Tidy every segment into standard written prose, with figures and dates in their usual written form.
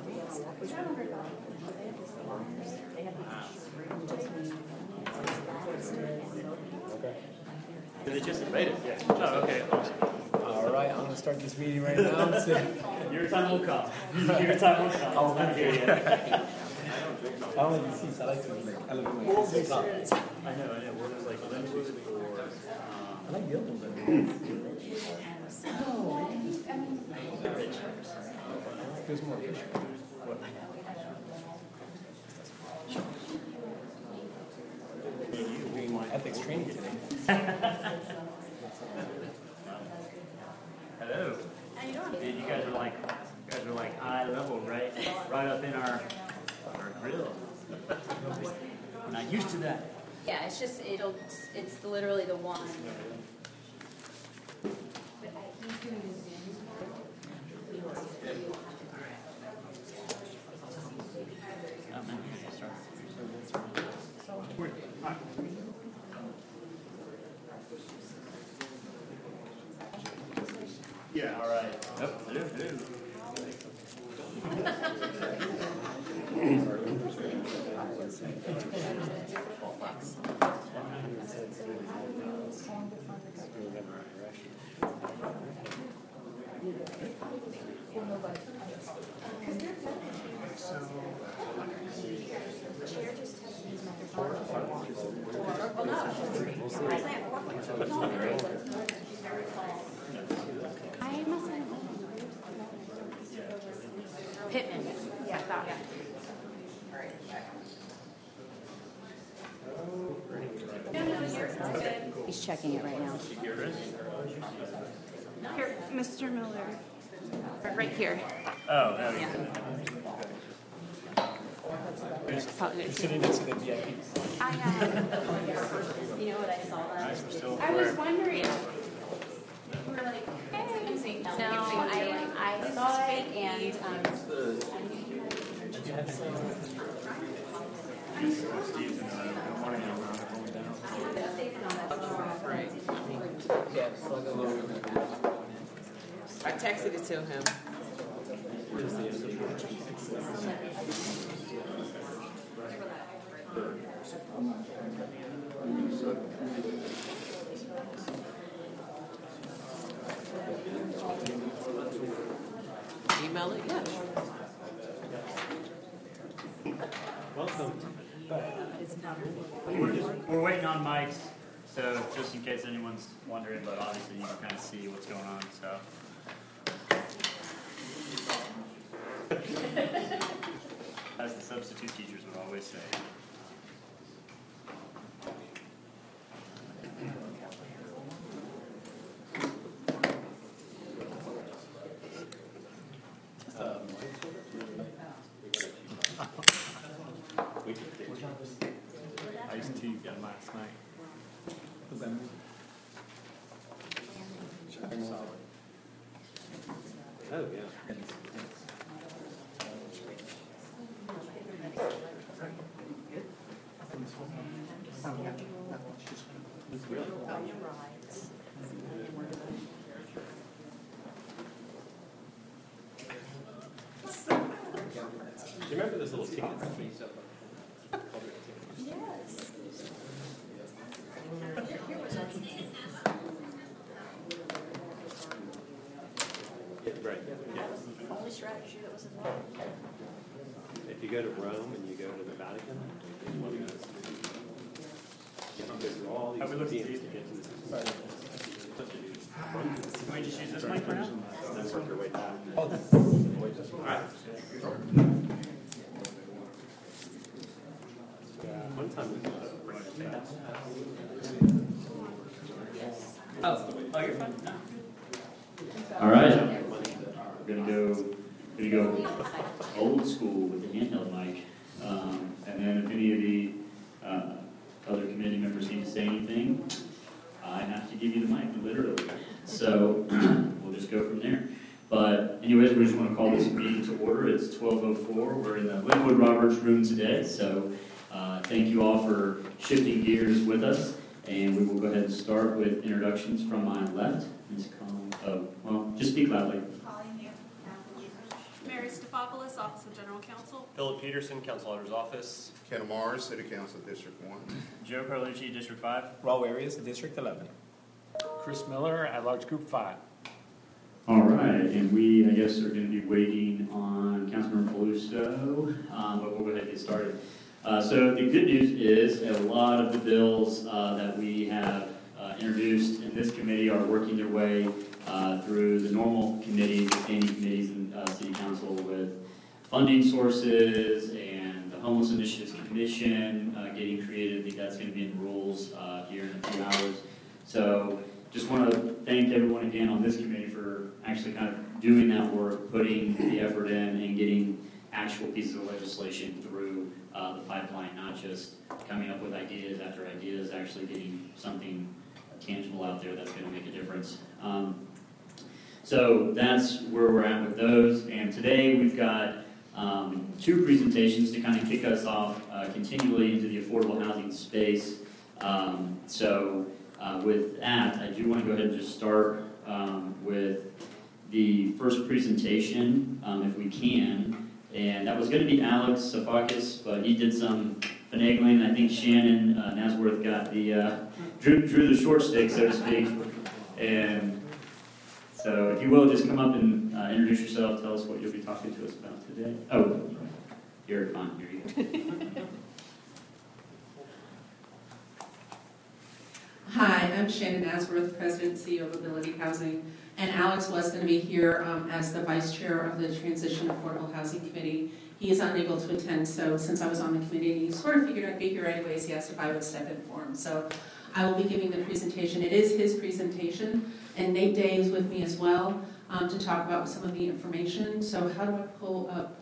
They just made it. Yeah. Oh, okay. All right, I'm going to start this meeting right now. So. Your time will come. Your time will come. Oh, I hear you. I don't like these seats. I like to elevate my seats up. I know. Well, there's like limited for. I like the other ones. Feels more efficient. Doing my ethics training today. Hello. How you doing? Dude, you guys are like eye level, right? Right up in our grill. I'm not used to that. Yeah, it's just it's literally the one. Yeah. All right. Yep. Hello. Pittman. Yeah, that. He's checking it right now. Here, Mr. Miller. Right here. Oh, there we go. You're sitting next to the VIPs. I You know what I saw that? I was wondering. We're like, hey. No, I saw it and I texted it to him. Email it, yeah. Welcome. We're waiting on mics, so just in case anyone's wondering, but obviously you can kind of see what's going on. So. As the substitute teachers would always say. I used to get last night. Does that move? Oh, yeah. Do you remember those little tickets? yes. Right. Yeah. Only strategy that was involved. If you go to Rome and you go to the Vatican, it's one of those. There's all these Have we looked at museums these? to get to this. Can we just use this mic for now? Then work your way back. Oh, All right. One time we did that. Oh, you're fine. No. All right. We're gonna go old school with the handheld mic, and then if any of the other committee members need to say anything, I have to give you the mic, literally. So we'll just go from there. But anyways, we just want to call this meeting to order. It's 12:04. We're in the Linwood Roberts room today. So thank you all for shifting gears with us. And we will go ahead and start with introductions from my left. Ms. Collins. Oh, well, just speak loudly. Calling you. Mary Mary Stefopoulos, Office of General Counsel. Philip Peterson, Council Auditor's Office. Ken Amar, City Council, District 1. Joe Carlucci, District 5. Raul Arias, District 11. Chris Miller, at-large Group 5. All right, and we, I guess, are going to be waiting on Councilmember Paluso, but we'll go ahead and get started. So the good news is a lot of the bills that we have introduced in this committee are working their way through the normal committees, the standing committees in City Council with funding sources and the Homeless Initiatives Commission getting created. I think that's going to be in rules here in a few hours. So just want to thank everyone again on this committee for actually kind of doing that work, putting the effort in, and getting actual pieces of legislation through the pipeline, not just coming up with ideas after ideas, actually getting something tangible out there that's going to make a difference. So that's where we're at with those. And today we've got two presentations to kind of kick us off continually into the affordable housing space. With that, I do want to go ahead and just start with the first presentation, if we can. And that was going to be Alex Safakis, but he did some finagling. I think Shannon Nasworth got the drew the short stick, so to speak. And so, if you will, just come up and introduce yourself. Tell us what you'll be talking to us about today. Oh, you're fine. Here you go. Hi, I'm Shannon Nasworth, President and CEO of Ability Housing, and Alex was going to be here as the Vice Chair of the Transition Affordable Housing Committee. He is unable to attend, so since I was on the committee, he sort of figured I'd be here anyways. He asked if I would step in for him. So I will be giving the presentation. It is his presentation, and Nate Day is with me as well to talk about some of the information. So how do I pull up?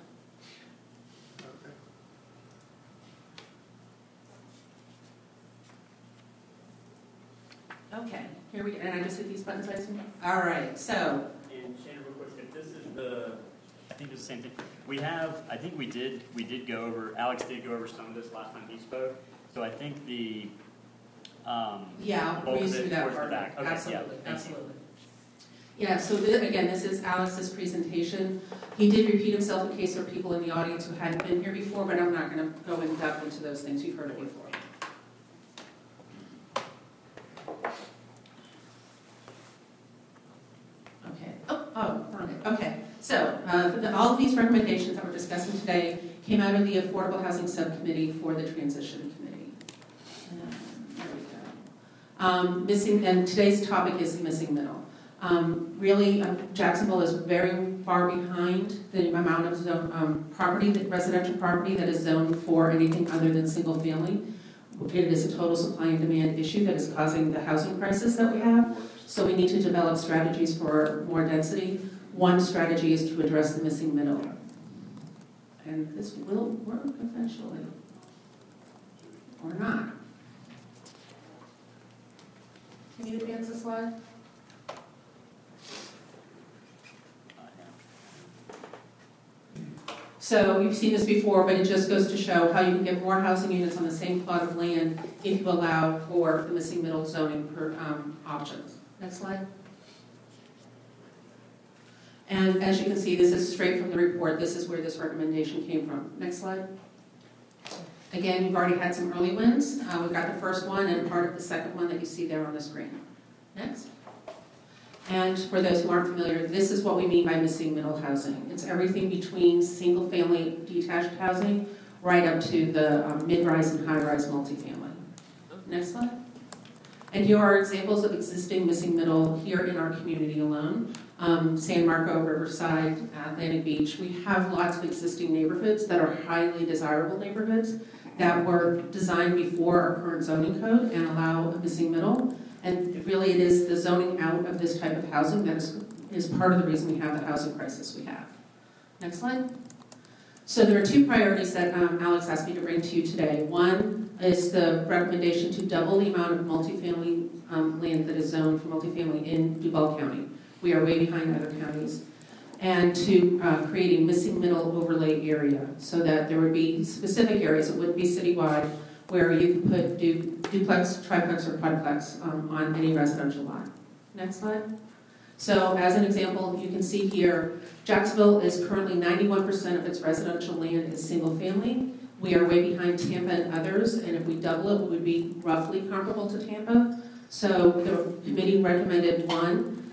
Okay, here we go. And I just hit these buttons, I assume? All right, so. And Shannon, real quick, if this is I think it's the same thing. I think we did go over, Alex did go over some of this last time he spoke. So I think the yeah, bulk we of it that towards part. the back. Okay, absolutely, yeah, absolutely. Yeah, so again, this is Alex's presentation. He did repeat himself in case there are people in the audience who hadn't been here before, but I'm not going to go in depth into those things. You've heard it before. Found it. Okay, so all of these recommendations that we're discussing today came out of the Affordable Housing Subcommittee for the Transition Committee. There we go. And today's topic is the missing middle. Really, Jacksonville is very far behind the amount of residential property that is zoned for anything other than single family. It is a total supply and demand issue that is causing the housing crisis that we have. So we need to develop strategies for more density. One strategy is to address the missing middle. And this will work eventually. Or not. Can you advance the slide? So you've seen this before, but it just goes to show how you can get more housing units on the same plot of land if you allow for the missing middle zoning options. Next slide. And as you can see, this is straight from the report. This is where this recommendation came from. Next slide. Again, you've already had some early wins. We've got the first one and part of the second one that you see there on the screen. Next. And for those who aren't familiar, this is what we mean by missing middle housing. It's everything between single-family detached housing right up to the mid-rise and high-rise multifamily. Next slide. And here are examples of existing missing middle here in our community alone. San Marco, Riverside, Atlantic Beach. We have lots of existing neighborhoods that are highly desirable neighborhoods that were designed before our current zoning code and allow a missing middle. And really it is the zoning out of this type of housing that is part of the reason we have the housing crisis we have. Next slide. So there are two priorities that Alex asked me to bring to you today. One is the recommendation to double the amount of multifamily land that is zoned for multifamily in Duval County. We are way behind other counties. And to create a missing middle overlay area so that there would be specific areas, it wouldn't be citywide, where you could put duplex, triplex, or quadplex on any residential lot. Next slide. So as an example, you can see here, Jacksonville is currently 91% of its residential land is single family. We are way behind Tampa and others, and if we double it, we would be roughly comparable to Tampa. So the committee recommended one,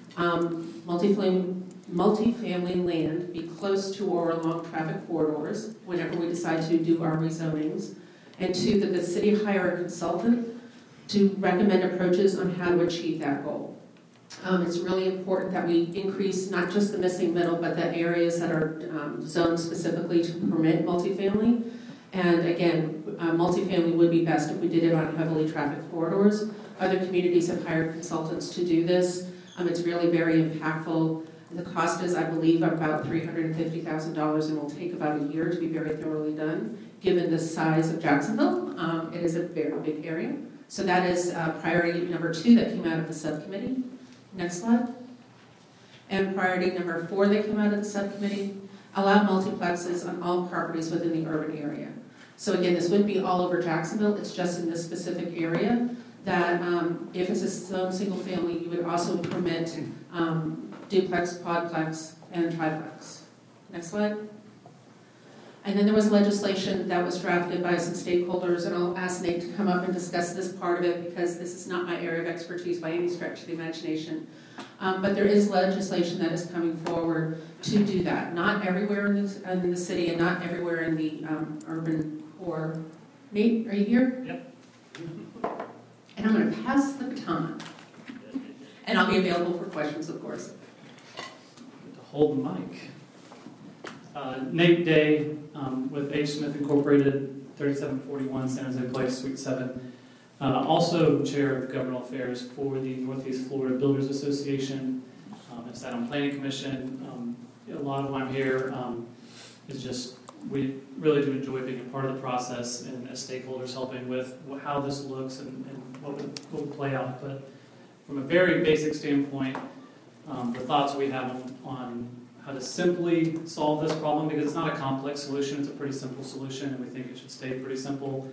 multifamily land be close to or along traffic corridors whenever we decide to do our rezonings. And two, that the city hire a consultant to recommend approaches on how to achieve that goal. It's really important that we increase not just the missing middle, but the areas that are zoned specifically to permit multifamily. And again, multifamily would be best if we did it on heavily trafficked corridors. Other communities have hired consultants to do this. It's really very impactful. The cost is, I believe, about $350,000 and will take about a year to be very thoroughly done. Given the size of Jacksonville, it is a very big area. So that is priority number 2 that came out of the subcommittee. Next slide. And priority number 4 that came out of the subcommittee, allow multiplexes on all properties within the urban area. So again, this wouldn't be all over Jacksonville, it's just in this specific area that if it's a single family, you would also permit duplex, quadplex, and triplex. Next slide. And then there was legislation that was drafted by some stakeholders, and I'll ask Nate to come up and discuss this part of it because this is not my area of expertise by any stretch of the imagination. But there is legislation that is coming forward to do that. Not everywhere in the city and not everywhere in the urban core. Nate, are you here? Yep. And I'm going to pass the baton. And I'll be available for questions, of course. To hold the mic. Nate Day with H. Smith Incorporated, 3741 San Jose Place, Suite 7. Also chair of governmental affairs for the Northeast Florida Builders Association. I've sat on Planning Commission. A lot of why I'm here is just we really do enjoy being a part of the process and as stakeholders helping with how this looks and what would play out. But from a very basic standpoint, the thoughts we have on how to simply solve this problem, because it's not a complex solution, it's a pretty simple solution, and we think it should stay pretty simple.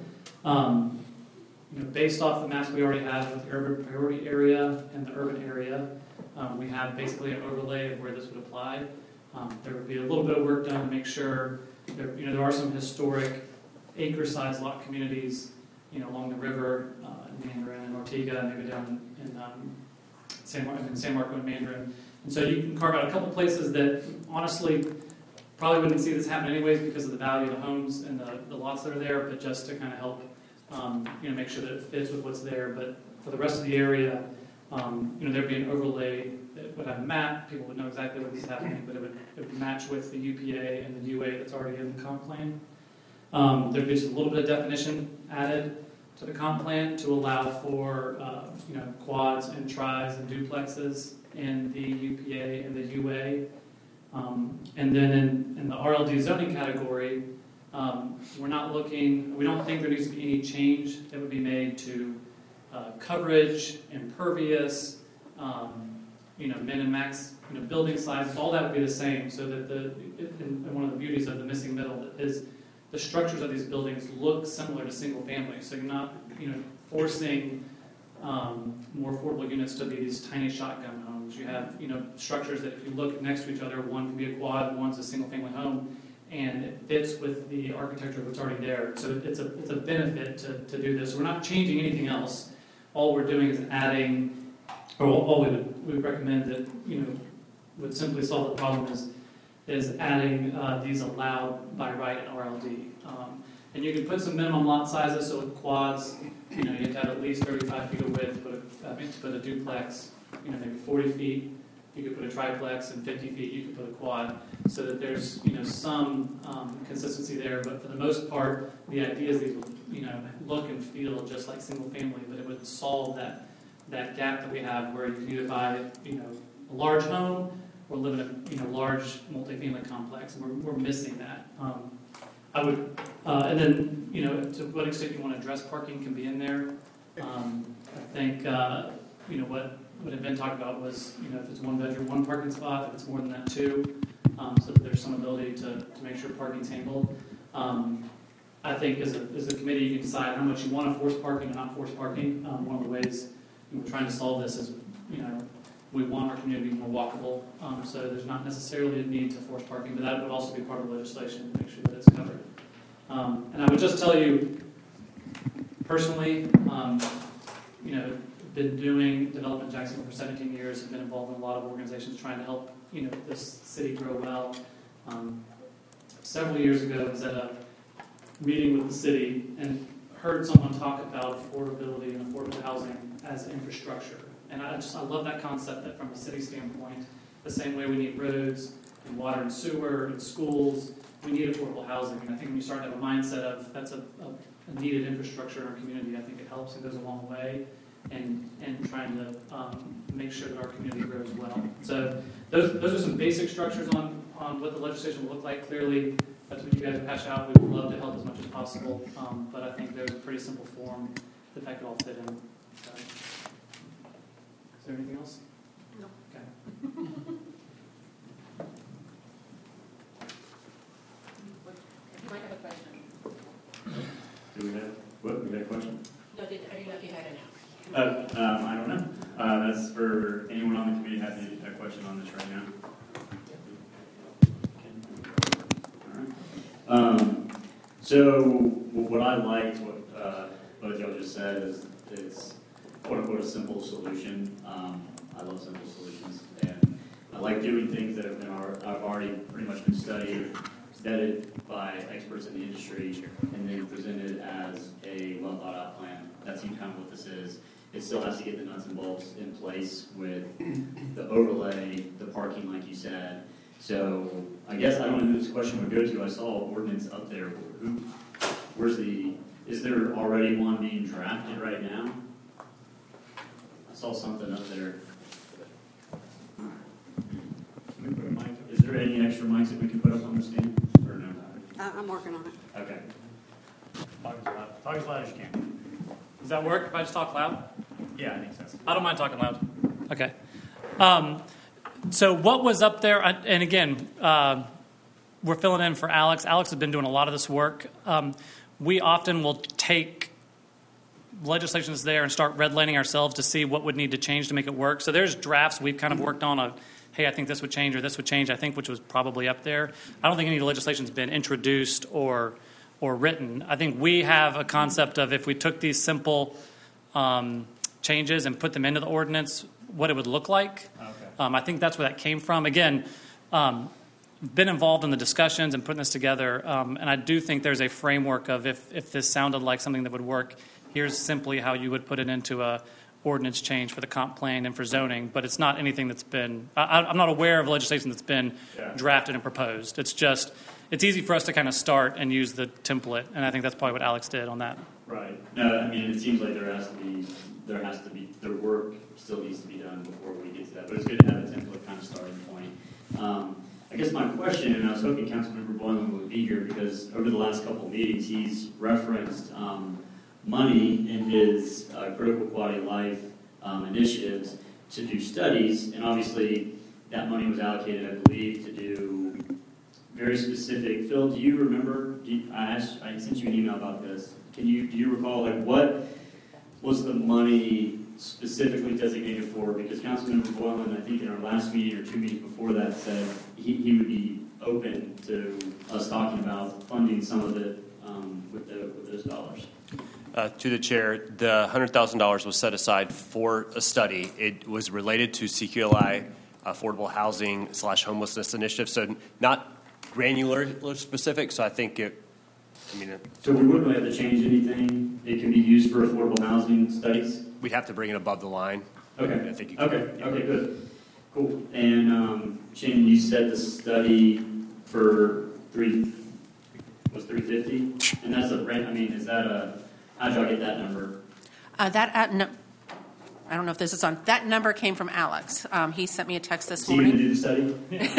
Based off the maps we already have with the urban priority area and the urban area, we have basically an overlay of where this would apply. There would be a little bit of work done to make sure there are some historic acre-sized lot communities, along the river in Mandarin and Ortega, maybe down in San Marco and Mandarin. And so you can carve out a couple places that honestly probably wouldn't see this happen anyways because of the value of the homes and the lots that are there, but just to kind of help make sure that it fits with what's there. But for the rest of the area, there'd be an overlay that would have a map. People would know exactly what is happening, but it would match with the UPA and the UA that's already in the comp plan. There'd be just a little bit of definition added to the comp plan to allow for quads and tris and duplexes in the UPA and the UA. And then in the RLD zoning category, we don't think there needs to be any change that would be made to coverage, impervious, min and max, building sizes, all that would be the same. So that and one of the beauties of the missing middle is the structures of these buildings look similar to single family. So you're not, forcing more affordable units to be these tiny shotgun homes. You have, structures that if you look next to each other, one can be a quad, one's a single family home, and it fits with the architecture of what's already there. So it's a benefit to do this. We're not changing anything else. All we're doing is adding, or all we would recommend that, would simply solve the problem is adding these allowed by right in RLD. And you can put some minimum lot sizes, so with quads, you have to have at least 35 feet of width, to put a duplex, maybe 40 feet. You could put a triplex, and 50 feet you could put a quad, so that there's some consistency there. But for the most part, the idea is these will look and feel just like single family, but it would solve that gap that we have where you can either buy a large home or live in a large multifamily complex, and we're missing that. I would, and then to what extent you want to address parking can be in there. I think what had been talked about was if it's one bedroom, one parking spot, if it's more than that, two, so that there's some ability to make sure parking's handled. I think as a committee you can decide how much you want to force parking or not force parking. One of the ways we're trying to solve this is We want our community to be more walkable, so there's not necessarily a need to force parking, but that would also be part of legislation to make sure that it's covered. And I would just tell you, personally, been doing development in Jacksonville for 17 years, have been involved in a lot of organizations trying to help, this city grow well. Several years ago, I was at a meeting with the city and heard someone talk about affordability and affordable housing as infrastructure. And I love that concept that from a city standpoint, the same way we need roads and water and sewer and schools, we need affordable housing. And I think when you start to have a mindset of that's a needed infrastructure in our community, I think it helps. It goes a long way in trying to make sure that our community grows well. So those are some basic structures on what the legislation will look like. Clearly, that's what you guys have hashed out. We would love to help as much as possible, but I think there's a pretty simple form that could all fit in. So, is there anything else? No. Okay. You might have a question. Do we have, what, we got a question? No, I didn't know if you had an I don't know. That's for anyone on the committee has a question on this right now. All right. So what I liked, what both y'all just said is quote unquote a simple solution. I love simple solutions, and I like doing things that I've already pretty much been studied, vetted by experts in the industry, and then presented as a well thought out plan. That seems kind of what this is. It still has to get the nuts and bolts in place with the overlay, the parking, like you said. So I guess I don't know who this question would go to. I saw an ordinance up there. Is there already one being drafted right now? I saw something up there. Can we put a mic? Is there any extra mics that we can put up on the stand? Or no? I'm working on it. Okay. Talk as loud as you can. Does that work if I just talk loud? Yeah, I think so. I don't mind talking loud. Okay. So what was up there, and again, we're filling in for Alex. Alex has been doing a lot of this work. We often will take legislation that's there and start redlining ourselves to see what would need to change to make it work. So there's drafts we've kind of worked on hey, I think this would change or this would change, I think, which was probably up there. I don't think any legislation's been introduced or written. I think we have a concept of if we took these simple changes and put them into the ordinance, what it would look like. Okay. I think that's where that came from. Again, been involved in the discussions and putting this together, and I do think there's a framework of if this sounded like something that would work, here's simply how you would put it into a ordinance change for the comp plan and for zoning, but it's not anything that's been, I'm not aware of legislation that's been drafted and proposed. It's just, it's easy for us to kind of start and use the template, and I think that's probably what Alex did on that. Right. No, I mean, it seems like there has to be, the work still needs to be done before we get to that, but it's good to have a template kind of starting point. I guess my question, and I was hoping Councilmember Boylan would be here because over the last couple of meetings, he's referenced money in his critical quality of life initiatives to do studies, and obviously that money was allocated, I believe, to do very specific. Phil, do you remember? I sent you an email about this. Do you recall what was the money specifically designated for? Because Councilmember Boylan, I think in our last meeting or 2 meetings before that, said he would be open to us talking about funding some of it with those dollars. To the chair, the $100,000 was set aside for a study. It was related to CQLI, affordable housing / homelessness initiative, so not granular specific. So I think so we wouldn't have to change anything. It can be used for affordable housing studies. We'd have to bring it above the line. Okay. I think you Okay, good. Cool. And Shannon, you said the study for was $350, and that's a rent. I mean, is that how'd y'all get that number? I don't know if this is on. That number came from Alex. He sent me a text this morning. To do the study?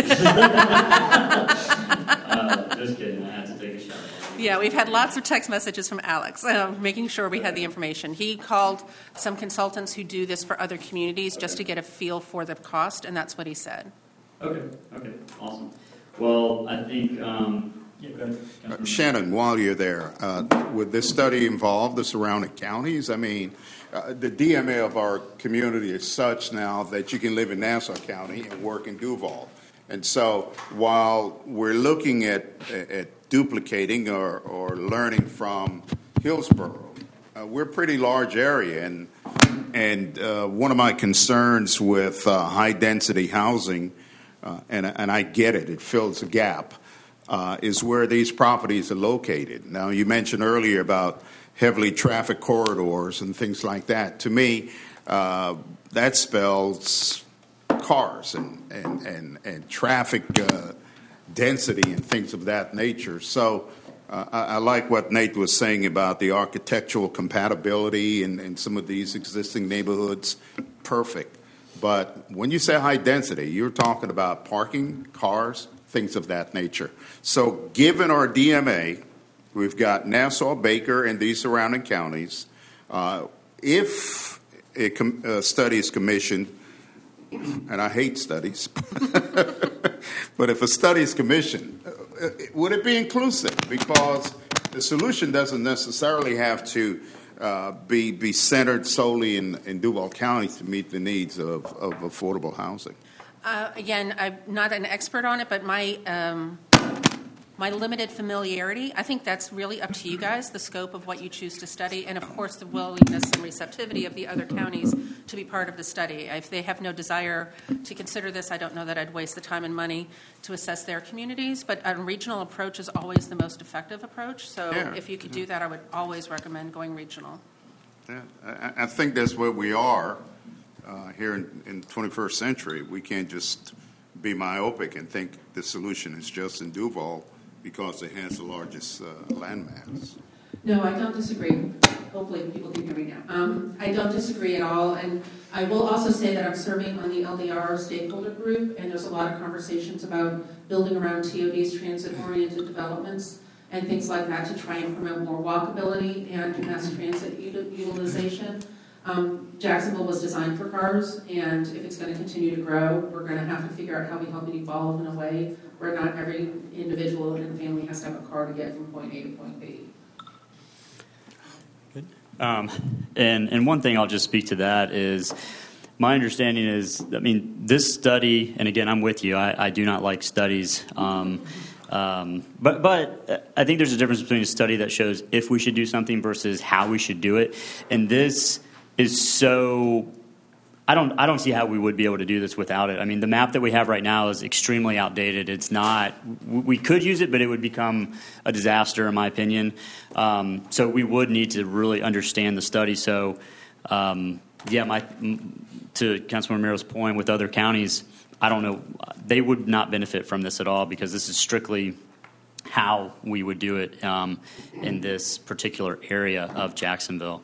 Just kidding. I had to take a shot. Yeah, we've had lots of text messages from Alex, making sure we had the information. He called some consultants who do this for other communities just to get a feel for the cost, and that's what he said. Okay, awesome. Well, I think, Shannon, while you're there, would this study involve the surrounding counties? I mean, the DMA of our community is such now that you can live in Nassau County and work in Duval. And so while we're looking at duplicating or learning from Hillsborough, we're a pretty large area. And one of my concerns with high-density housing, and I get it, it fills a gap, is where these properties are located. Now, you mentioned earlier about heavily traffic corridors and things like that. To me, that spells cars and traffic density and things of that nature. So I like what Nate was saying about the architectural compatibility in some of these existing neighborhoods. Perfect. But when you say high density, you're talking about parking, cars, things of that nature. So given our DMA, we've got Nassau, Baker, and these surrounding counties. If a study is commissioned, and I hate studies, but if a study is commissioned, would it be inclusive? Because the solution doesn't necessarily have to be centered solely in Duval County to meet the needs of affordable housing. Again, I'm not an expert on it, but my limited familiarity, I think that's really up to you guys, the scope of what you choose to study, and of course the willingness and receptivity of the other counties to be part of the study. If they have no desire to consider this, I don't know that I'd waste the time and money to assess their communities, but a regional approach is always the most effective approach, so if you could do that, I would always recommend going regional. Yeah, I think that's where we are here in the 21st century. We can't just be myopic and think the solution is just in Duval because it has the largest landmass. No, I don't disagree. Hopefully people can hear me now. I don't disagree at all, and I will also say that I'm serving on the LDR stakeholder group, and there's a lot of conversations about building around TOD's transit-oriented developments and things like that to try and promote more walkability and mass transit utilization. Jacksonville was designed for cars, and if it's going to continue to grow, we're going to have to figure out how we help it evolve in a way where not every individual in a family has to have a car to get from point A to point B. Good. And one thing I'll just speak to that is my understanding is, I mean, this study, and again, I'm with you, I do not like studies. But I think there's a difference between a study that shows if we should do something versus how we should do it. And this is so, I don't see how we would be able to do this without it. I mean, the map that we have right now is extremely outdated. It's not, we could use it, but it would become a disaster in my opinion. So we would need to really understand the study. So, to Councilman Romero's point with other counties, I don't know, they would not benefit from this at all because this is strictly how we would do it in this particular area of Jacksonville.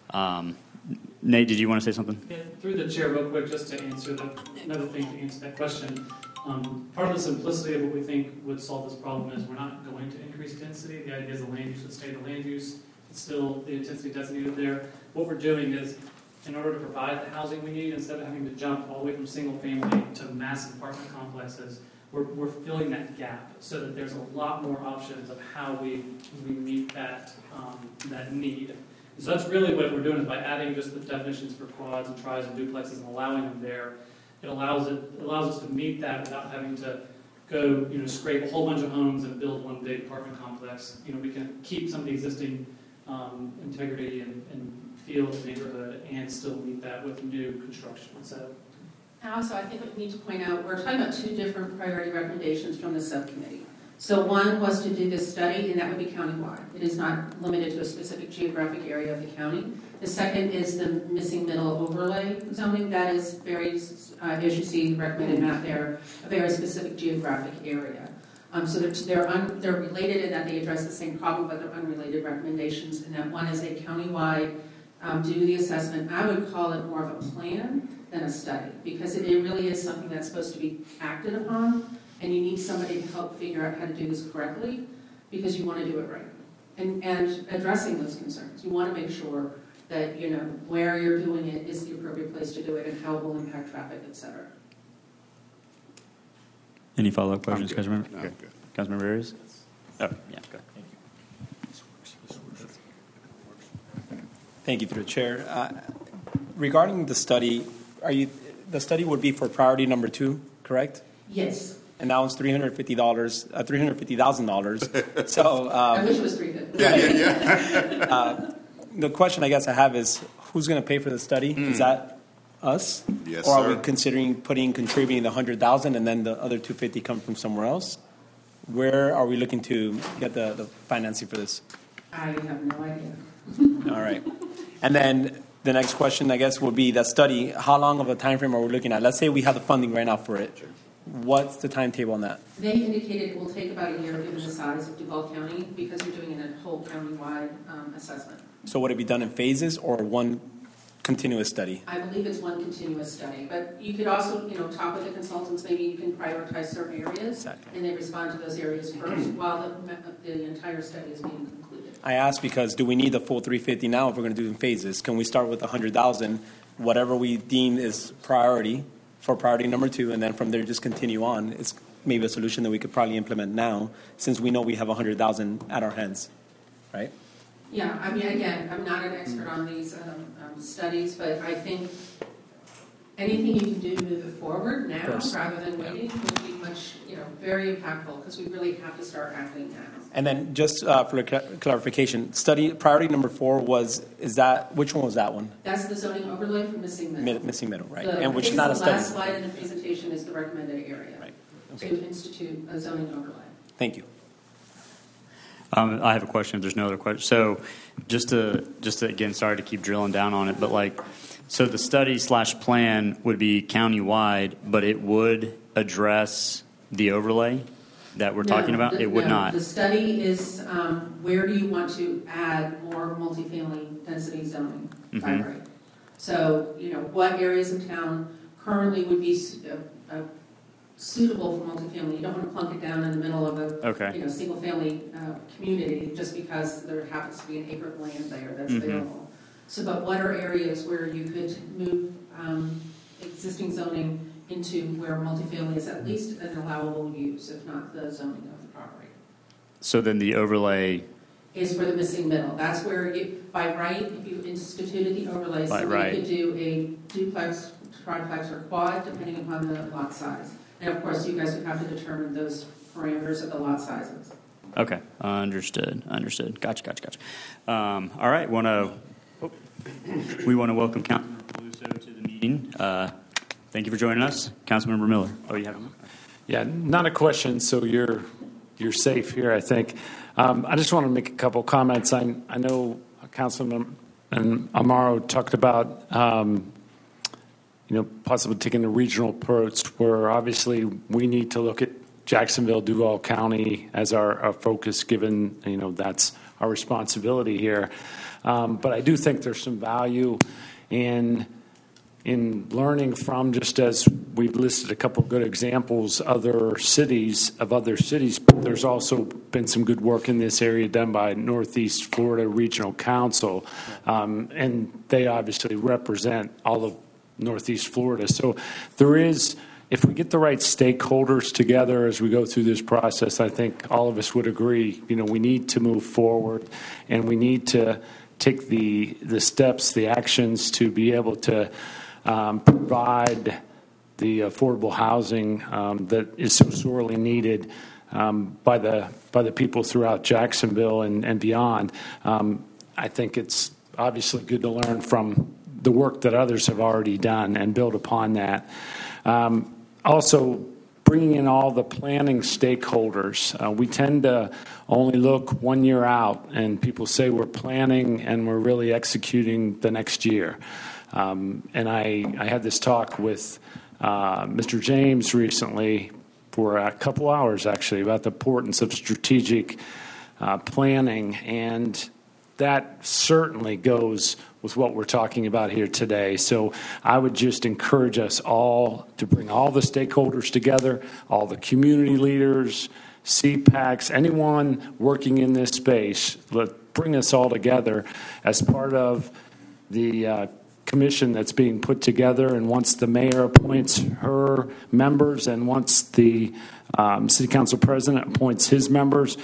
Nate, did you want to say something? Yeah, through the chair, real quick, just to answer another thing to answer that question. Part of the simplicity of what we think would solve this problem is we're not going to increase density. The idea is the land use would stay the land use. It's still the intensity designated there. What we're doing is, in order to provide the housing we need, instead of having to jump all the way from single family to massive apartment complexes, we're filling that gap so that there's a lot more options of how we meet that need. So that's really what we're doing is by adding just the definitions for quads and tris and duplexes and allowing them there. It allows us to meet that without having to go, scrape a whole bunch of homes and build one big apartment complex. We can keep some of the existing integrity and feel of the neighborhood and still meet that with new construction. So, also, I think we need to point out we're talking about two different priority recommendations from the subcommittee. So one was to do this study, and that would be countywide. It is not limited to a specific geographic area of the county. The second is the missing middle overlay zoning. That is very, as you see the recommended map there, a very specific geographic area. So they're related in that they address the same problem, but they're unrelated recommendations. And that one is a countywide do the assessment. I would call it more of a plan than a study because it really is something that's supposed to be acted upon. And you need somebody to help figure out how to do this correctly because you want to do it right. And addressing those concerns. You want to make sure that, where you're doing it is the appropriate place to do it and how it will impact traffic, et cetera. Any follow-up questions, Councilmember? No, Councilmember Arias? Oh, yeah, go ahead. Thank you, through the chair. Regarding the study, the study would be for priority number 2, correct? Yes. And that was $350,000. So I wish it was $350,000. Yeah. the question I guess I have is, who's going to pay for the study? Is that us? Yes, or are sir. we considering contributing the $100,000 and then the other $250,000 come from somewhere else? Where are we looking to get the financing for this? I have no idea. All right. And then the next question, I guess, would be that study. How long of a time frame are we looking at? Let's say we have the funding right now for it. What's the timetable on that? They indicated it will take about a year given the size of Duval County because you're doing a whole county-wide assessment. So would it be done in phases or one continuous study? I believe it's one continuous study, but you could also, talk with the consultants. Maybe you can prioritize certain areas, Exactly. and they respond to those areas first while the entire study is being concluded. I ask because do we need the full 350 now if we're going to do it in phases? Can we start with 100,000, whatever we deem is priority for priority number 2, and then from there just continue on? It's maybe a solution that we could probably implement now since we know we have 100,000 at our hands, right? Yeah, I mean, again, I'm not an expert on these studies, but I think anything you can do to move it forward now rather than waiting would be much, very impactful because we really have to start acting now. And then just for clarification, study priority number 4 which one was that one? That's the zoning overlay for Missing Middle. Missing Middle, right? And which is not a study. The last slide in the presentation is the recommended area. Right. Okay. To institute a zoning overlay. Thank you. I have a question if there's no other question. So just to again, sorry to keep drilling down on it, but so the study/plan would be countywide, but it would address the overlay that we're talking about? It would not. The study is where do you want to add more multifamily density zoning by right? So, what areas of town currently would be suitable for multifamily? You don't want to plunk it down in the middle of a single family community just because there happens to be an acre of land there that's available. So, but what are areas where you could move existing zoning into where multifamily is at least an allowable use, if not the zoning of the property? So then the overlay is for the Missing Middle. That's where by right, if you instituted the overlay, so you could do a duplex, triplex, or quad depending upon the lot size. And of course, you guys would have to determine those parameters of the lot sizes. Okay, understood. Gotcha. All right, we want to welcome Councilmember Peluso to the meeting. Thank you for joining us, Councilmember Miller. Oh, you have one? Yeah, not a question, so you're safe here, I think. I just want to make a couple comments. I know Councilman Amaro talked about possibly taking a regional approach where obviously we need to look at Jacksonville, Duval County as our focus, given that's our responsibility here. But I do think there's some value in learning from, just as we've listed a couple of good examples, other cities, but there's also been some good work in this area done by Northeast Florida Regional Council, and they obviously represent all of Northeast Florida. So there is, if we get the right stakeholders together as we go through this process, I think all of us would agree, we need to move forward, and we need to take the steps, the actions to be able to provide the affordable housing that is so sorely needed by the people throughout Jacksonville and beyond. I think it's obviously good to learn from the work that others have already done and build upon that. Also, bringing in all the planning stakeholders. We tend to only look 1 year out, and people say we're planning and we're really executing the next year. And I had this talk with Mr. James recently for a couple hours, actually, about the importance of strategic planning, and that certainly goes with what we're talking about here today. So I would just encourage us all to bring all the stakeholders together, all the community leaders, CPACs, anyone working in this space, bring us all together as part of the commission that's being put together. And once the mayor appoints her members and once the city council president appoints his members,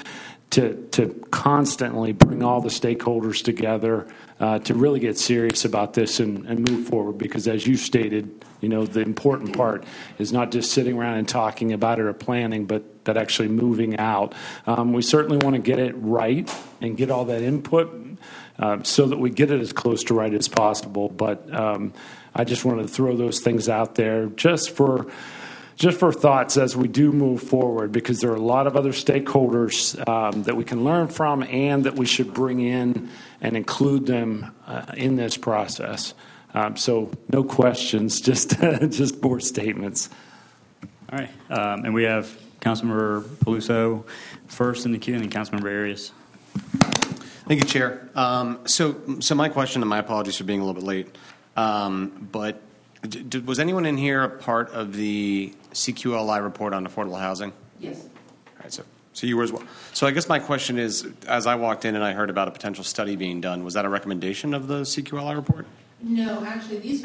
to constantly bring all the stakeholders together to really get serious about this and move forward. Because as you stated, the important part is not just sitting around and talking about it or planning, but actually moving out. We certainly want to get it right and get all that input so that we get it as close to right as possible. But I just wanted to throw those things out there just for thoughts as we do move forward, because there are a lot of other stakeholders that we can learn from and that we should bring in and include them in this process. So no questions, just more statements. All right. And we have Councilmember Peluso first in the queue, and then Councilmember Arias. Thank you, Chair. So my question, and my apologies for being a little bit late, but was anyone in here a part of the CQLI report on affordable housing? Yes. All right, so you were as well. So I guess my question is, as I walked in and I heard about a potential study being done, was that a recommendation of the CQLI report? No, actually, these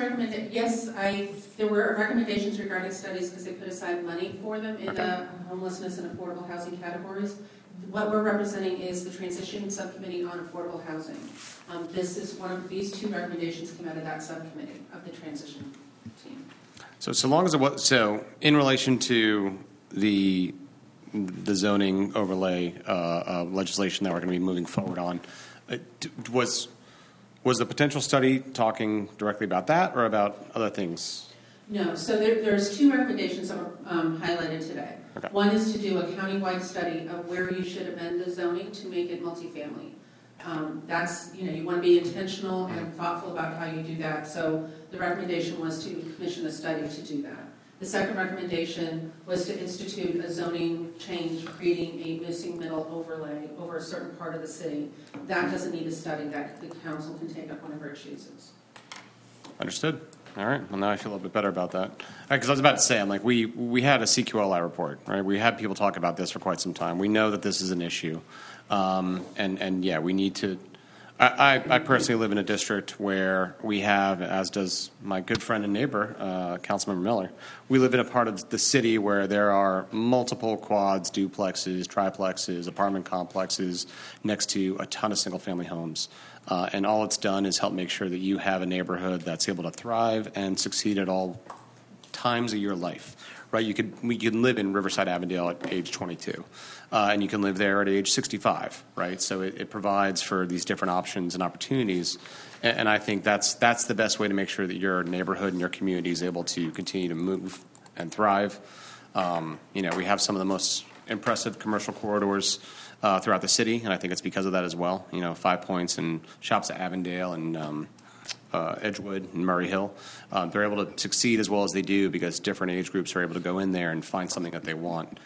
there were recommendations regarding studies because they put aside money for them in the homelessness and affordable housing categories. What we're representing is the transition subcommittee on affordable housing. This is these two recommendations came out of that subcommittee of the transition team. So long as it was, in relation to the zoning overlay legislation that we're going to be moving forward on, was the potential study talking directly about that or about other things? No, so there's two recommendations that were highlighted today. Okay. One is to do a countywide study of where you should amend the zoning to make it multifamily. That's, you want to be intentional and thoughtful about how you do that. So the recommendation was to commission a study to do that. The second recommendation was to institute a zoning change, creating a missing middle overlay over a certain part of the city. That doesn't need a study. That the council can take up whenever it chooses. Understood. All right. Well, now I feel a little bit better about that. Because I was about to say, we had a CQLI report, right? We had people talk about this for quite some time. We know that this is an issue. And yeah, we need to. I personally live in a district where we have, as does my good friend and neighbor, Councilmember Miller, we live in a part of the city where there are multiple quads, duplexes, triplexes, apartment complexes next to a ton of single-family homes. And all it's done is help make sure that you have a neighborhood that's able to thrive and succeed at all times of your life. Right? We can live in Riverside Avondale at age 22, and you can live there at age 65. Right? So it provides for these different options and opportunities, and I think that's the best way to make sure that your neighborhood and your community is able to continue to move and thrive. We have some of the most impressive commercial corridors throughout the city, and I think it's because of that as well. 5 Points and Shops at Avondale and Edgewood and Murray Hill. They're able to succeed as well as they do because different age groups are able to go in there and find something that they want.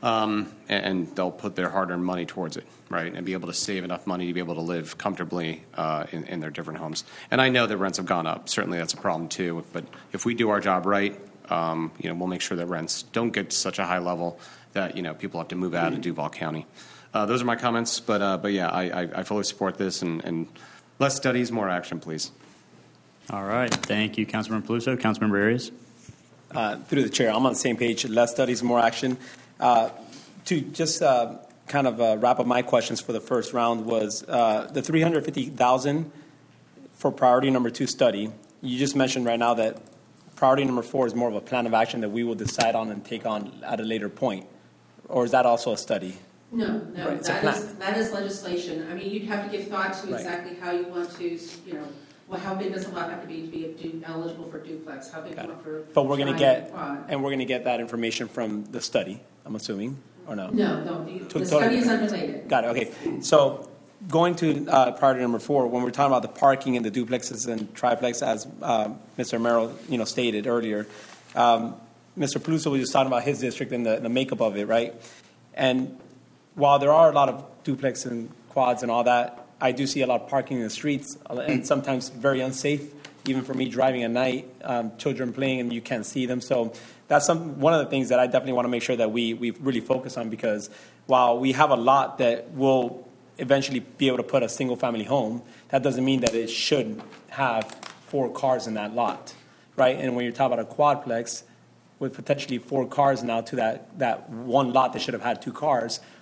And they'll put their hard-earned money towards it, right, and be able to save enough money to be able to live comfortably in their different homes. And I know that rents have gone up. Certainly that's a problem too. But if we do our job right, we'll make sure that rents don't get to such a high level that people have to move out of Duval County. Those are my comments. But yeah, I fully support this and less studies, more action, please. All right. Thank you, Councilmember Peluso. Councilmember Arias. Through the chair, I'm on the same page. Less studies, more action. To just kind of wrap up my questions for the first round was the $350,000 for priority number 2 study. You just mentioned right now that priority number 4 is more of a plan of action that we will decide on and take on at a later point. Or is that also a study? No, Right, that is legislation. I mean, you'd have to give thought to exactly how you want to, how big does a lot have to be eligible for duplex? How big do you want for? But we're going to get that information from the study, I'm assuming, or no? No, the study is unrelated. Got it. Okay. So going to priority number 4, when we're talking about the parking and the duplexes and triplex, as Mr. Merrill, stated earlier, Mr. Peluso was just talking about his district and the makeup of it, right? And while there are a lot of duplex and quads and all that, I do see a lot of parking in the streets and sometimes very unsafe, even for me driving at night, children playing and you can't see them. So that's one of the things that I definitely want to make sure that we really focus on, because while we have a lot that will eventually be able to put a single family home, that doesn't mean that it should have 4 cars in that lot, right? And when you're talking about a quadplex with potentially 4 cars now to that one lot that should have had 2 cars,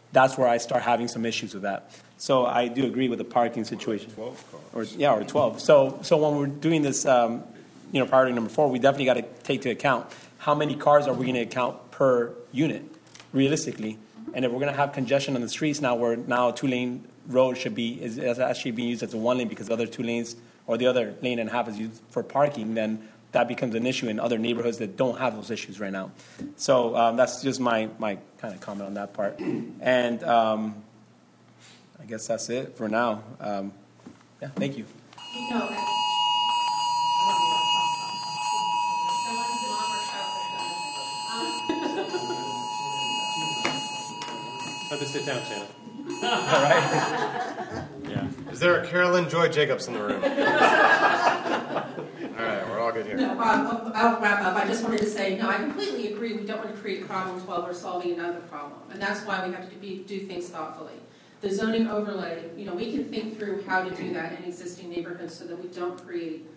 that's where I start having some issues with that. So I do agree with the parking situation. 12 cars. Or 12. So when we're doing this, priority number 4, we definitely got to take into account how many cars are we going to account per unit, realistically. And if we're going to have congestion on the streets now, where now a 2-lane road is actually being used as a 1 lane because the other 2 lanes or the other lane and a half is used for parking, then that becomes an issue in other neighborhoods that don't have those issues right now. So that's just my kind of comment on that part. And I guess that's it for now. Yeah, thank you. Have to sit down, Shannon. All right. Yeah. Is there a Carolyn Joy Jacobs in the room? All right, we're all good here. No, I'll wrap up. I just wanted to say, no, I completely agree. We don't want to create problems while we're solving another problem. And that's why we have to do things thoughtfully. The zoning overlay, we can think through how to do that in existing neighborhoods so that we don't create,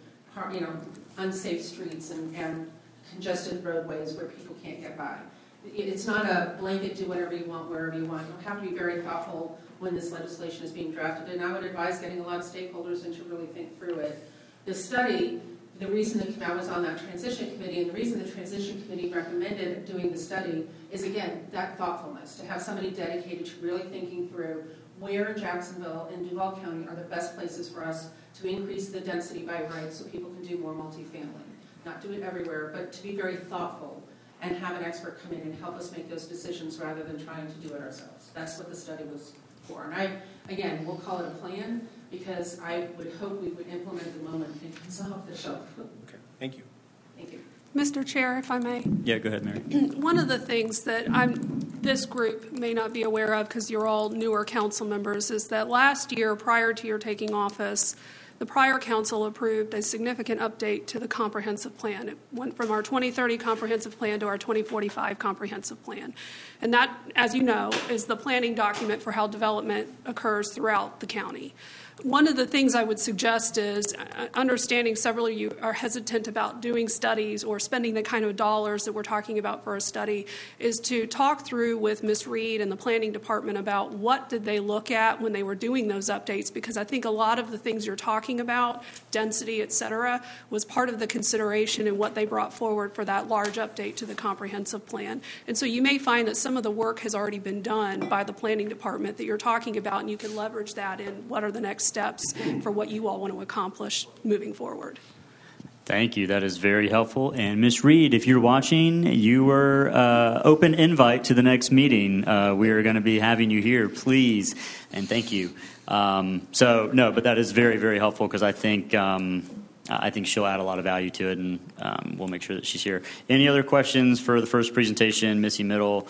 unsafe streets and congested roadways where people can't get by. It's not a blanket do whatever you want, wherever you want. You'll have to be very thoughtful when this legislation is being drafted. And I would advise getting a lot of stakeholders in to really think through it. The study, the reason that I was on that transition committee, and the reason the transition committee recommended doing the study is, again, that thoughtfulness, to have somebody dedicated to really thinking through where in Jacksonville and Duval County are the best places for us to increase the density by right so people can do more multifamily. Not do it everywhere, but to be very thoughtful and have an expert come in and help us make those decisions rather than trying to do it ourselves. That's what the study was for. And we'll call it a plan because I would hope we would implement it the moment it comes off the shelf. Okay, thank you. Thank you. Mr. Chair, if I may. Yeah, go ahead, Mary. One of the things that this group may not be aware of because you're all newer council members is that last year, prior to your taking office, the prior council approved a significant update to the comprehensive plan. It went from our 2030 comprehensive plan to our 2045 comprehensive plan. And that, as you know, is the planning document for how development occurs throughout the county. One of the things I would suggest is, understanding several of you are hesitant about doing studies or spending the kind of dollars that we're talking about for a study, is to talk through with Ms. Reed and the planning department about what did they look at when they were doing those updates, because I think a lot of the things you're talking about, density, et cetera, was part of the consideration in what they brought forward for that large update to the comprehensive plan. And so you may find that some of the work has already been done by the planning department that you're talking about, and you can leverage that in what are the next steps for what you all want to accomplish moving forward. Thank you. That is very helpful. And Ms. Reed, if you're watching, you were open invite to the next meeting. We are going to be having you here, please, and thank you. But that is very, very helpful because I think she'll add a lot of value to it, and we'll make sure that she's here. Any other questions for the first presentation, Missy Middle?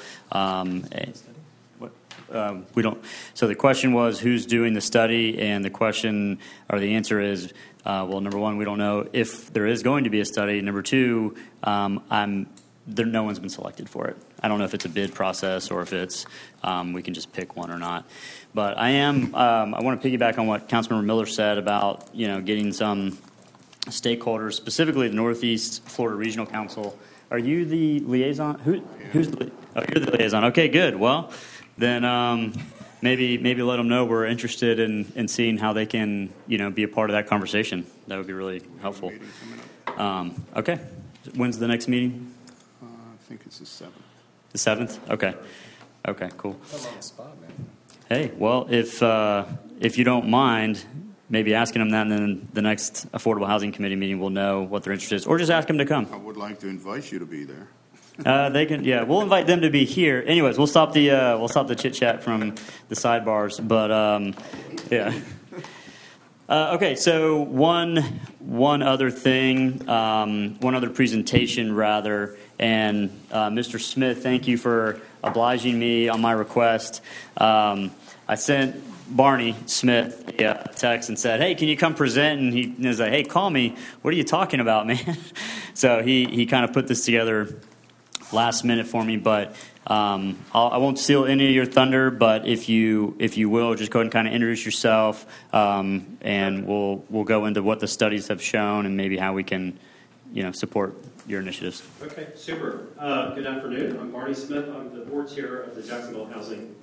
We don't. So the question was, who's doing the study? And the answer is, number one, we don't know if there is going to be a study. Number two, no one's been selected for it. I don't know if it's a bid process or if it's we can just pick one or not. But I want to piggyback on what Councilmember Miller said about getting some stakeholders, specifically the Northeast Florida Regional Council. Are you the liaison? Who's the? Oh, you're the liaison. Okay, good. Well, then maybe let them know we're interested in seeing how they can be a part of that conversation. That would be really helpful. Okay. When's the next meeting? I think it's the 7th. The 7th? Okay. Okay, cool. I'm on the spot, man. Hey, well, if you don't mind, maybe asking them that, and then the next Affordable Housing Committee meeting we'll know what their interest is, or just ask them to come. I would like to invite you to be there. They can, yeah. We'll invite them to be here. Anyways, we'll stop the chit chat from the sidebars. But yeah. Okay. So one other thing, one other presentation rather, and Mr. Smith, thank you for obliging me on my request. I sent Barney Smith a text and said, "Hey, can you come present?" And he was like, "Hey, call me. What are you talking about, man?" So he kind of put this together last minute for me, but I won't steal any of your thunder. But if you will, just go ahead and kind of introduce yourself, and we'll go into what the studies have shown and maybe how we can, support your initiatives. Okay, super. Good afternoon. I'm Barney Smith. I'm the board chair of the Jacksonville Housing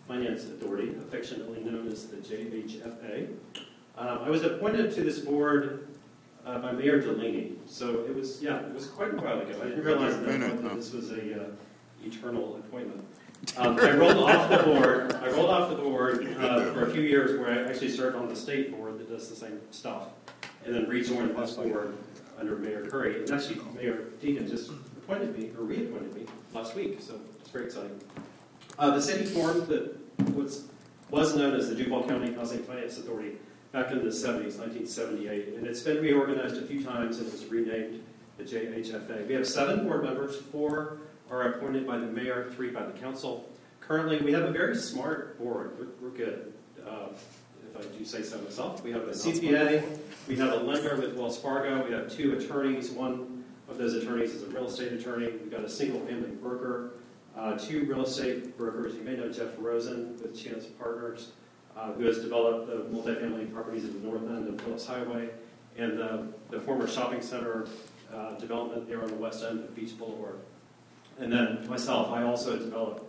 Finance Authority, affectionately known as the JHFA. I was appointed to this board by Mayor Delaney, so it was quite a while ago. I didn't realize that this was a eternal appointment. I rolled off the board for a few years, where I actually served on the state board that does the same stuff, and then rejoined this board under Mayor Curry. And actually, Mayor Deegan just reappointed me last week, so it's very exciting. The city formed was known as the Duval County Housing Finance Authority back in the 70s, 1978, and it's been reorganized a few times and it was renamed the JHFA. We have 7 board members, 4 are appointed by the mayor, 3 by the council. Currently, we have a very smart board. We're good, if I do say so myself. We have a CPA, we have a lender with Wells Fargo, we have 2 attorneys. One of those attorneys is a real estate attorney. We've got a single-family broker, 2 real estate brokers. You may know Jeff Rosen with Chance Partners, who has developed the multifamily properties at the north end of Phillips Highway, and the former shopping center development there on the west end of Beach Boulevard. And then myself, I also develop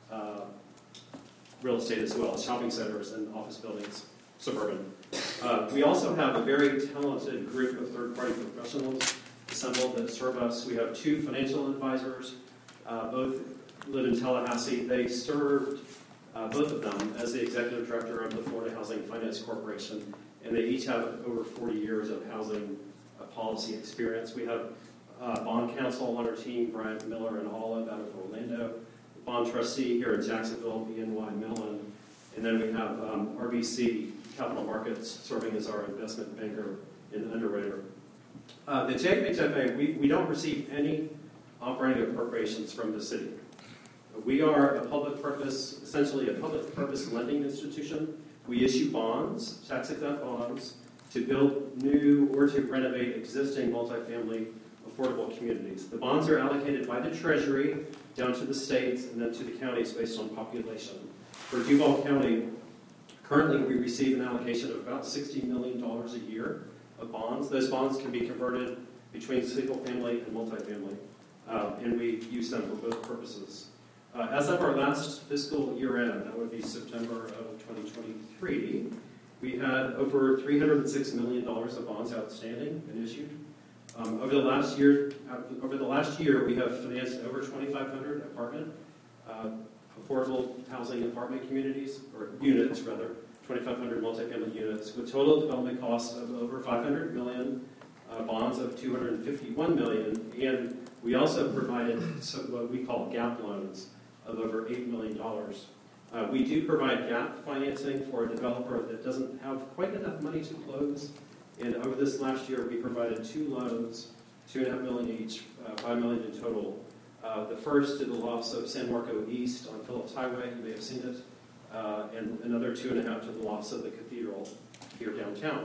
real estate as well, shopping centers and office buildings, suburban. We also have a very talented group of third-party professionals assembled that serve us. We have 2 financial advisors, both live in Tallahassee. They served, both of them, as the executive director of the Florida Housing Finance Corporation, and they each have over 40 years of housing policy experience. We have bond counsel on our team, Brian Miller and Olive out of Orlando, bond trustee here in Jacksonville, BNY Mellon, and then we have RBC Capital Markets serving as our investment banker and underwriter. The JHFA, we don't receive any operating appropriations from the city. We are a public purpose, essentially a public purpose lending institution. We issue bonds, tax-exempt bonds, to build new or to renovate existing multifamily affordable communities. The bonds are allocated by the Treasury down to the states and then to the counties based on population. For Duval County, currently we receive an allocation of about $60 million a year of bonds. Those bonds can be converted between single family and multifamily, and we use them for both purposes. As of our last fiscal year end, that would be September of 2023, we had over $306 million of bonds outstanding and issued. Over the last year, we have financed over 2,500 affordable housing apartment communities, or units rather, 2,500 multifamily units, with total development costs of over $500 million, bonds of $251 million, and we also provided what we call gap loans of over $8 million. We do provide gap financing for a developer that doesn't have quite enough money to close. And over this last year, we provided 2 loans, $2.5 million each, $5 million in total. The first to the lofts of San Marco East on Phillips Highway, you may have seen it, and another 2.5 to the lofts of the Cathedral here downtown.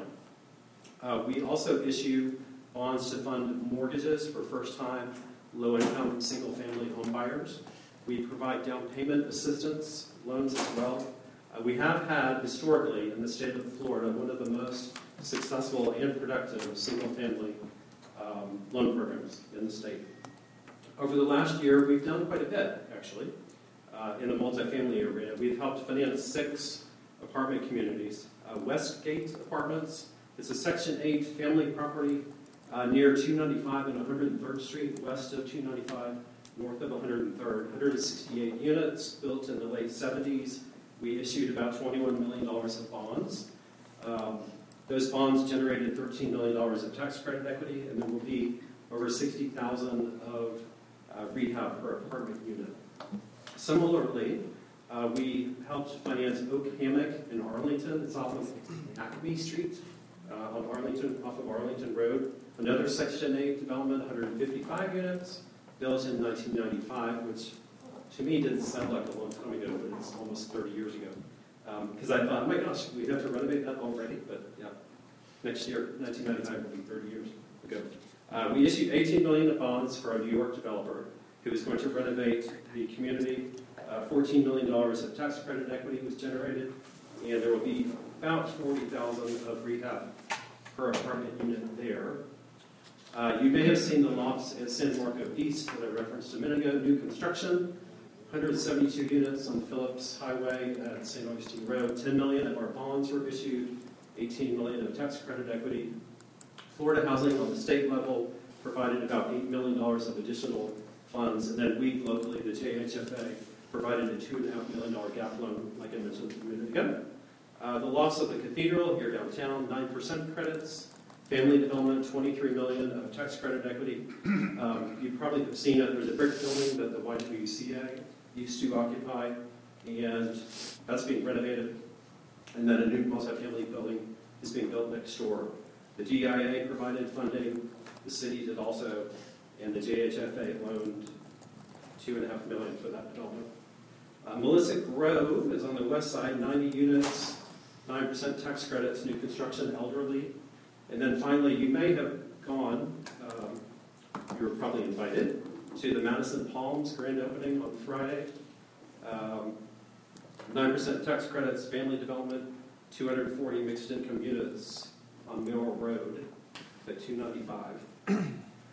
We also issue bonds to fund mortgages for first-time, low-income, single-family home buyers. We provide down payment assistance loans as well. We have had, historically, in the state of Florida, one of the most successful and productive single-family loan programs in the state. Over the last year, we've done quite a bit, actually, in the multifamily arena. We've helped finance 6 apartment communities. Westgate Apartments, it's a Section 8 family property near 295 and 103rd Street, west of 295, north of 103rd. 168 units, built in the late 70s. We issued about $21 million of bonds. Those bonds generated $13 million of tax credit equity, and there will be over $60,000 of rehab per apartment unit. Similarly, we helped finance Oak Hammock in Arlington. It's off of Acme Street, off of Arlington Road. Another Section 8 development, 155 units, built in 1995, which to me didn't sound like a long time ago, but it's almost 30 years ago. Because I thought, oh my gosh, we have to renovate that already, but yeah, next year, 1995 will be 30 years ago. We issued $18 million of bonds for a New York developer who is going to renovate the community. $14 million of tax credit equity was generated, and there will be about $40,000 of rehab per apartment unit there. You may have seen the lofts at San Marco East that I referenced a minute ago, new construction. 172 units on Phillips Highway at St. Augustine Road. 10 million of our bonds were issued. 18 million of tax credit equity. Florida Housing on the state level provided about $8 million of additional funds, and then we locally, the JHFA, provided a $2.5 million gap loan, like I mentioned a minute ago. The loss of the cathedral here downtown, 9% credits. Family development, 23 million of tax credit equity. You probably have seen it. There's a brick building that the YWCA used to occupy, and that's being renovated. And then a new multifamily building is being built next door. The DIA provided funding. The city did also, and the JHFA loaned $2.5 million for that development. Melissa Grove is on the west side, 90 units, 9% tax credits, new construction, elderly. And then finally, you may have gone, you were probably invited, to the Madison Palms grand opening on Friday. 9% tax credits, family development, 240 mixed income units on Mill Road at 295.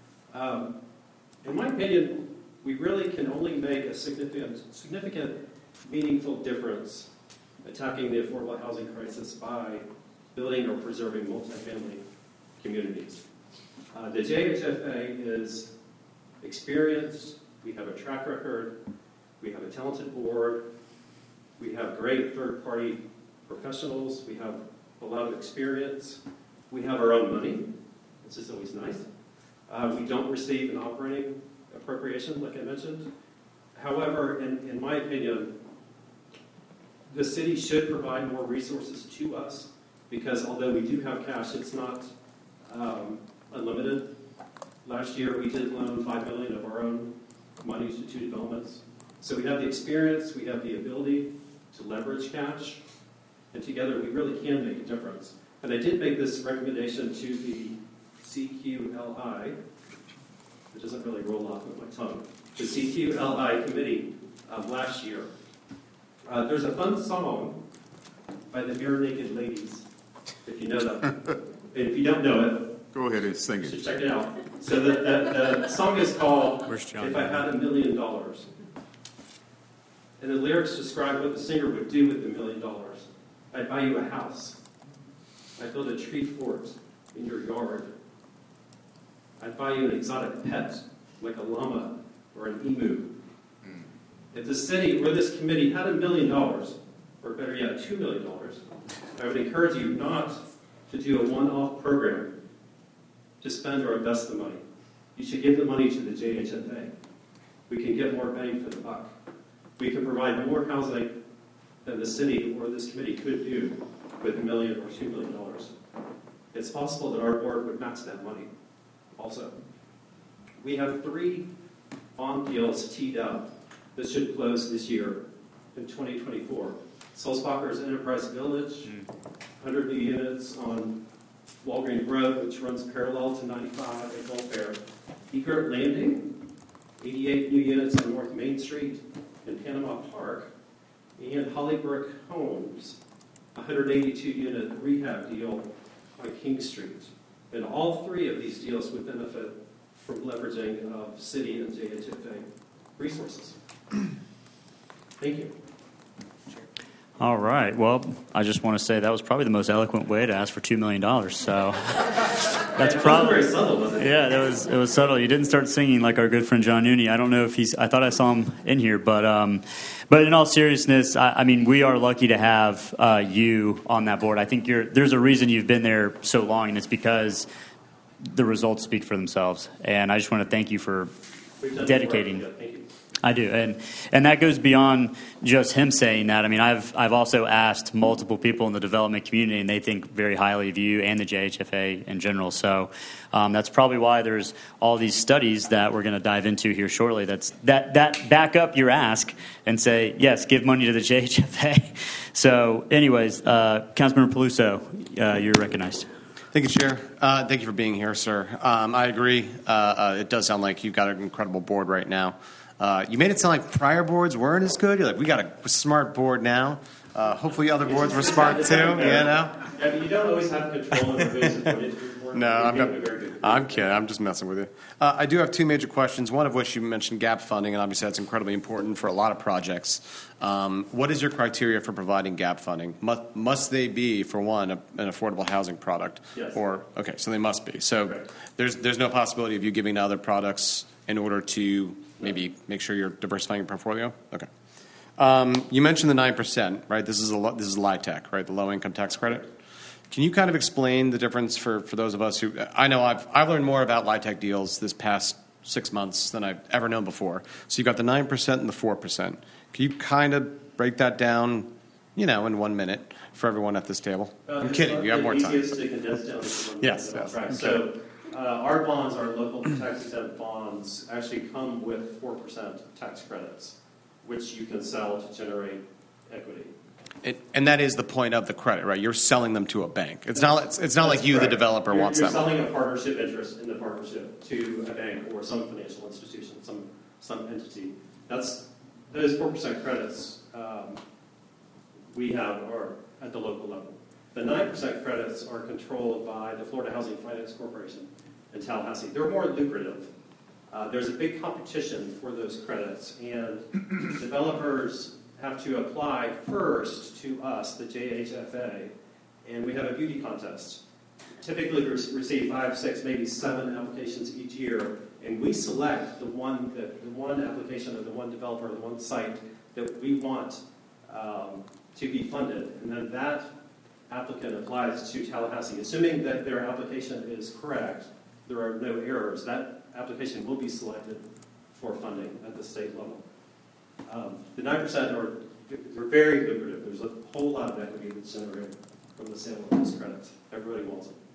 In my opinion, we really can only make a significant, meaningful difference attacking the affordable housing crisis by building or preserving multifamily communities. The JHFA is experienced. We have a track record. We have a talented board. We have great third-party professionals. We have a lot of experience. We have our own money, which is always nice. We don't receive an operating appropriation, like I mentioned. However, in my opinion, the city should provide more resources to us because although we do have cash, it's not unlimited. Last year, we did loan $5 million of our own money to 2 developments. So we have the experience, we have the ability to leverage cash, and together we really can make a difference. And I did make this recommendation to the CQLI, it doesn't really roll off of my tongue, the CQLI committee last year. There's a fun song by the Bare Naked Ladies, if you know that. If you don't know it, go ahead and sing you it. should check it out. So the song is called If I Had $1 Million. And the lyrics describe what the singer would do with $1 million. I'd buy you a house. I'd build a tree fort in your yard. I'd buy you an exotic pet, like a llama or an emu. If the city or this committee had $1 million, or better yet, $2 million, I would encourage you not to do a one-off program to spend or invest the money. You should give the money to the JHFA. We can get more bang for the buck. We can provide more housing than the city or this committee could do with $1 million or $2 million. It's possible that our board would match that money also. We have 3 bond deals teed up that should close this year in 2024. Sulzbacher's Enterprise Village, 100 new units on Walgreen Road, which runs parallel to 95 at Gulf Egret Landing, 88 new units on North Main Street in Panama Park, and Hollybrook Homes, 182-unit rehab deal on King Street. And all 3 of these deals would benefit from leveraging of city and JHFA resources. Thank you. All right. Well, I just want to say that was probably the most eloquent way to ask for $2 million. So that's probably very subtle, wasn't it? Yeah, it was subtle. You didn't start singing like our good friend John Nooney. I don't know if I thought I saw him in here, but in all seriousness, I mean, we are lucky to have you on that board. I think there's a reason you've been there so long, and it's because the results speak for themselves. And I just want to thank you for dedicating. Thank you. I do, and that goes beyond just him saying that. I mean, I've also asked multiple people in the development community, and they think very highly of you and the JHFA in general. So that's probably why there's all these studies that we're going to dive into here shortly. That back up your ask and say yes, give money to the JHFA. So, anyways, Councilmember Peluso, you're recognized. Thank you, Chair. Thank you for being here, sir. I agree. It does sound like you've got an incredible board right now. You made it sound like prior boards weren't as good. You're like, we got a smart board now. Hopefully other boards were smart too, you know? Yeah, but you don't always have control over who's appointed to your board. No, I'm not. Very good. I'm kidding. I'm just messing with you. I do have two major questions. One of which you mentioned gap funding, and obviously that's incredibly important for a lot of projects. What is your criteria for providing gap funding? Must they be, for one, an affordable housing product? Yes. Or okay, so they must be. So Correct. there's no possibility of you giving to other products in order to maybe make sure you're diversifying your portfolio. Okay. You mentioned the 9%, right? This is LIHTC, right? The low income tax credit. Can you kind of explain the difference for those of us who, I know I've learned more about LIHTC deals this past 6 months than I've ever known before. So you've got the 9% and the 4%. Can you kind of break that down, in 1 minute for everyone at this table? I'm kidding. You have more time. It's easiest to condense down to 1 minute. Yes. Right. Okay. So our bonds, our local tax exempt bonds, actually come with 4% tax credits, which you can sell to generate equity. And that is the point of the credit, right? You're selling them to a bank. It's not like you, correct. the developer, wants You're them. selling a partnership interest in the partnership to a bank or some financial institution, some entity. Those 4% credits we have are at the local level. The 9% credits are controlled by the Florida Housing Finance Corporation in Tallahassee. They're more lucrative. There's a big competition for those credits, and developers have to apply first to us, the JHFA, and we have a beauty contest. Typically, we receive 5, 6, maybe 7 applications each year, and we select the one application or the one developer or the one site that we want to be funded, and then that applicant applies to Tallahassee. Assuming that their application is correct, there are no errors, that application will be selected for funding at the state level. The 9% are very lucrative. There's a whole lot of equity that's generated from the sale of those credits. Everybody wants them.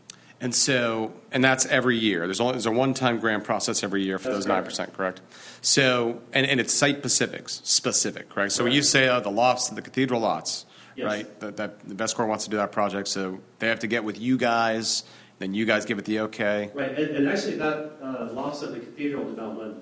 And that's every year. There's a one-time grant process every year for those 9%, correct? So, and it's site specific, correct? So when you say the lofts, the cathedral lots, yes. right? That the Best Corps wants to do that project, so they have to get with you guys, then you guys give it the okay. Right, and actually that lofts at the cathedral development,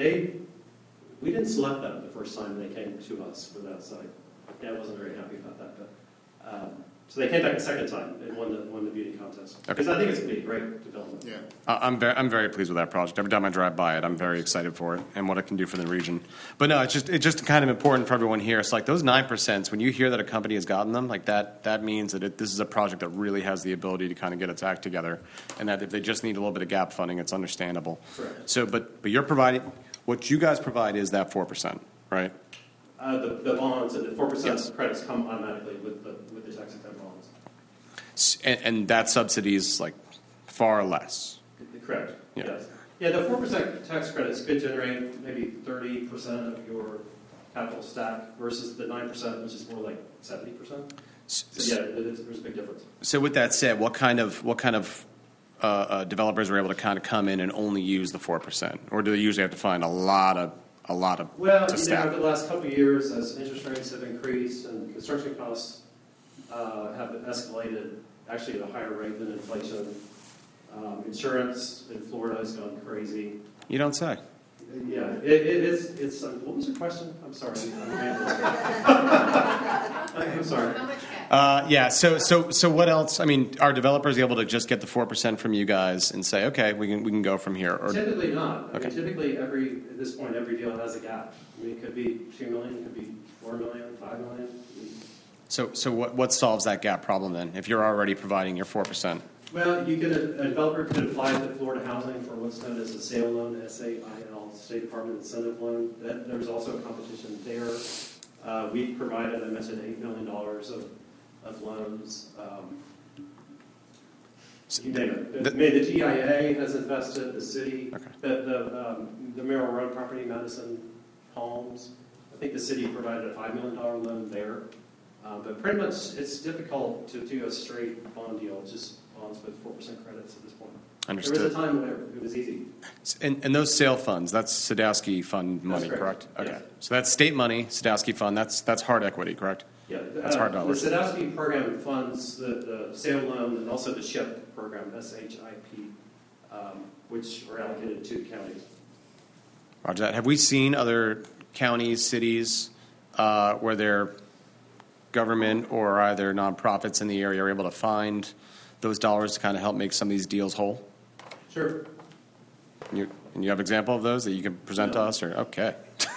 we didn't select them the first time they came to us for that site. I wasn't very happy about that, but so they came back a second time and won the beauty contest. Because I think it's going to be a great development. Yeah. I'm very pleased with that project. Every time I drive by it, I'm very excited for it and what it can do for the region. But no, it's just kind of important for everyone here. It's like those 9%. When you hear that a company has gotten them, like that means that this is a project that really has the ability to kind of get its act together, and that if they just need a little bit of gap funding, it's understandable. Correct. So, but you're providing what you guys provide is that 4%, right? The bonds and the 4% Yes. credits come automatically with the tax exempt bonds. And that subsidy is like far less. Correct. Yeah. Yes. Yeah, the 4% tax credits could generate maybe 30% of your capital stack versus the 9%, which is more like 70%. So yeah, there's a big difference. So with that said, what kind of developers are able to kind of come in and only use the 4%, or do they usually have to find a lot of Well, to stack? over the last couple of years, as interest rates have increased and construction costs have escalated, actually at a higher rate than inflation. Insurance in Florida has gone crazy. You don't say. Yeah, it's. What was your question? I'm sorry. I'm sorry. Yeah. So what else? I mean, are developers able to just get the 4% from you guys and say, okay, we can go from here? Or Typically not. Okay. I mean, typically at this point, every deal has a gap. I mean, it could be $2 million, it could be $4 million, $5 million. So what solves that gap problem then? If you're already providing your 4%. Well, a developer could apply to Florida Housing for what's known as a sale loan, SAIL, State Department Incentive Loan. There's also a competition there. We've provided, I mentioned, $8 million of loans. You name it. The TIA has invested, the city, the Merrill Road property, Madison Homes. I think the city provided a $5 million loan there. But pretty much it's difficult to do a straight bond deal, just bonds with 4% credits at this point. Understood. There was a time when it was easy. And those sale funds, that's Sadowski fund money, That's correct? Okay. Yes. So that's state money, Sadowski fund, that's hard equity, correct? Yeah, That's hard dollars. The Sadowski program funds the sale loan and also the SHIP program, SHIP, which are allocated to counties. Roger that. Have we seen other counties, cities, where their government or either nonprofits in the area are able to find those dollars to kind of help make some of these deals whole? Sure. And you have example of those that you can present to us? Or okay.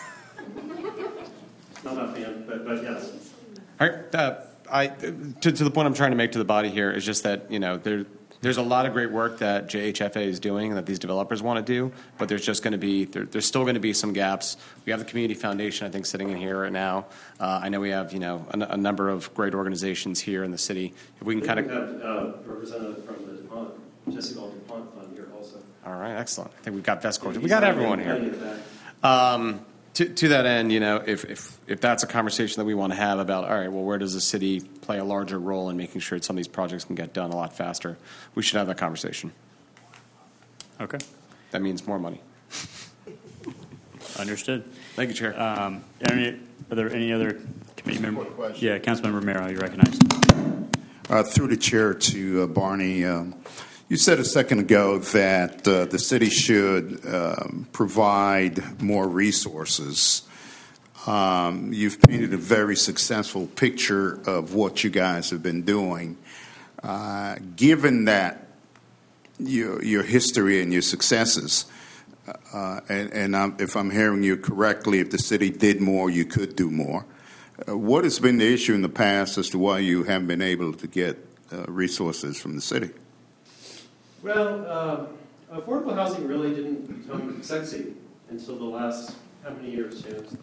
Not a fan, but yes. All right. To the point I'm trying to make to the body here is just that, there's a lot of great work that JHFA is doing and that these developers want to do, but there's just going to be, there's still going to be some gaps. We have the Community Foundation, I think, sitting in here right now. I know we have, a number of great organizations here in the city. If we can kind of have a representative from the DuPont, Jesse Ball DuPont Fund here also. All right, excellent. I think we've got Vescor. We got everyone here. To that end, if that's a conversation that we want to have about, all right, well, where does the city play a larger role in making sure that some of these projects can get done a lot faster? We should have that conversation. Okay. That means more money. Understood. Thank you, Chair. Are there any other committee members? Question. Yeah, Councilmember Romero, you're recognized. Through the chair to Barney, you said a second ago that the city should provide more resources. You've painted a very successful picture of what you guys have been doing. Given that your history and your successes, if I'm hearing you correctly, if the city did more, you could do more. What has been the issue in the past as to why you haven't been able to get resources from the city? Well, affordable housing really didn't become sexy until the last, how many years, James?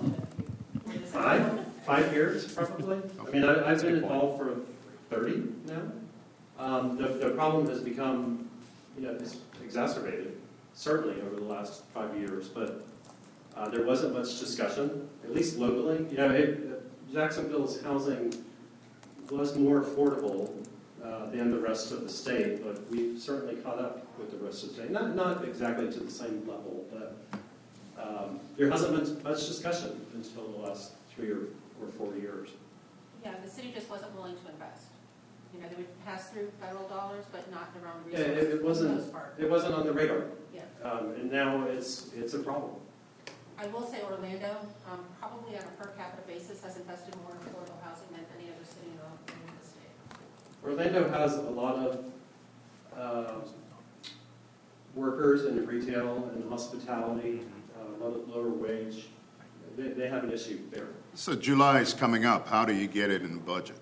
5 years, probably. I mean, I've been involved for 30 now. The problem has become, it's exacerbated, certainly over the last 5 years, but there wasn't much discussion, at least locally. Jacksonville's housing was more affordable than the rest of the state, but we've certainly caught up with the rest of the state. Not exactly to the same level, but there hasn't been much discussion until the last 3 or 4 years. Yeah, the city just wasn't willing to invest. They would pass through federal dollars, but not their own Yeah, resources. it wasn't on the radar. Yeah. And now it's a problem. I will say Orlando, probably on a per capita basis, has invested more in affordable housing than any other city in the state. Orlando has a lot of workers in retail and hospitality, a lot of lower wage. They have an issue there. So July is coming up. How do you get it in the budget?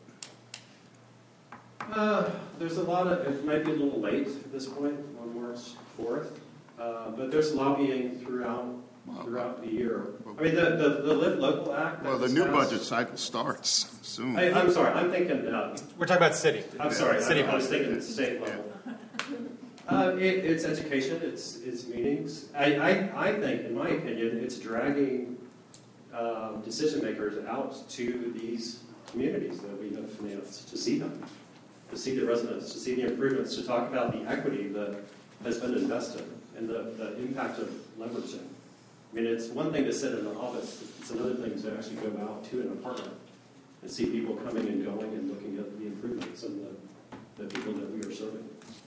There's a lot of, it might be a little late at this point on March 4th, but there's lobbying throughout the year. I mean, the Live Local Act. Well, the new budget cycle starts soon. I'm sorry, I'm thinking. We're talking about city. I'm sorry, City I was thinking state level. It's education, it's meetings. I think, in my opinion, it's dragging decision makers out to these communities that we have financed to see them, to see the residents, to see the improvements, to talk about the equity that has been invested and the impact of leveraging. I mean, it's one thing to sit in an office, it's another thing to actually go out to an apartment and see people coming and going and looking at the improvements and the people that we are serving.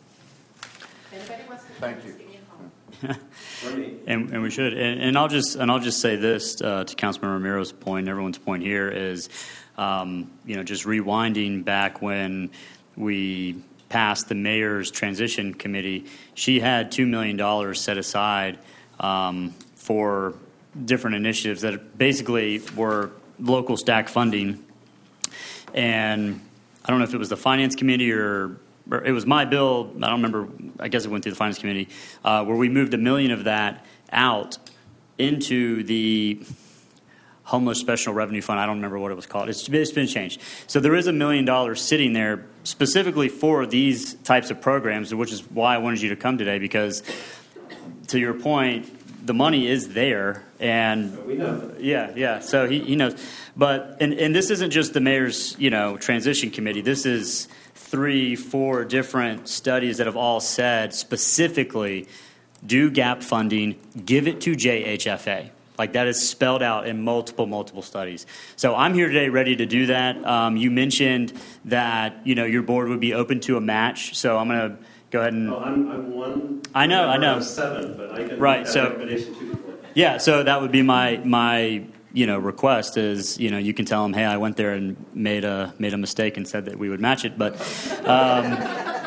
Thank you. And we should. And I'll just say this to Councilman Romero's point, everyone's point here is, just rewinding back when we passed the mayor's transition committee, she had $2 million set aside for different initiatives that basically were local stack funding. And I don't know if it was the finance committee or it was my bill, I don't remember, I guess it went through the finance committee, where we moved $1 million of that out into the homeless special revenue fund. I don't remember what it was called. It's been changed. So there is $1 million sitting there specifically for these types of programs, which is why I wanted you to come today, because to your point, the money is there. And we know. Yeah. So he knows. But, and this isn't just the mayor's, transition committee. This is 3-4 different studies that have all said specifically do gap funding, give it to JHFA. Like that is spelled out in multiple studies. So I'm here today ready to do that. You mentioned that, your board would be open to a match. So I'm going to go ahead and. Well, I'm one. I know. Out of 7, but I can right. Have So recommendation to before. Yeah. So that would be my request is, you can tell them, hey, I went there and made a mistake and said that we would match it. But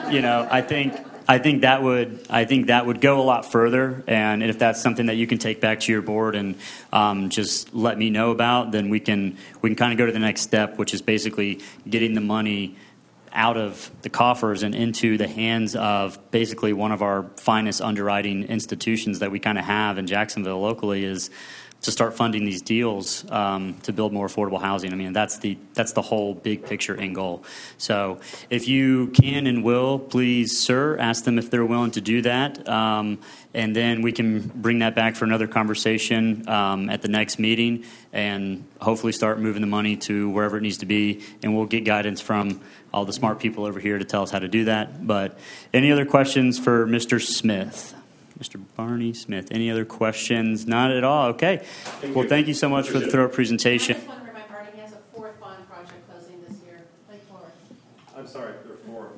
I think that would go a lot further, and if that's something that you can take back to your board and just let me know about, then we can kind of go to the next step, which is basically getting the money out of the coffers and into the hands of basically one of our finest underwriting institutions that we kind of have in Jacksonville locally, is to start funding these deals to build more affordable housing. I mean, that's the whole big picture end goal. So if you can and will, please, sir, ask them if they're willing to do that. And then we can bring that back for another conversation at the next meeting and hopefully start moving the money to wherever it needs to be. And we'll get guidance from all the smart people over here to tell us how to do that. But any other questions for Mr. Smith? Mr. Barney Smith, any other questions? Not at all. Okay. Thank you so much for the thorough presentation. I just want to remind Barney he has a fourth bond project closing this year. Lake Forest. I'm sorry, there are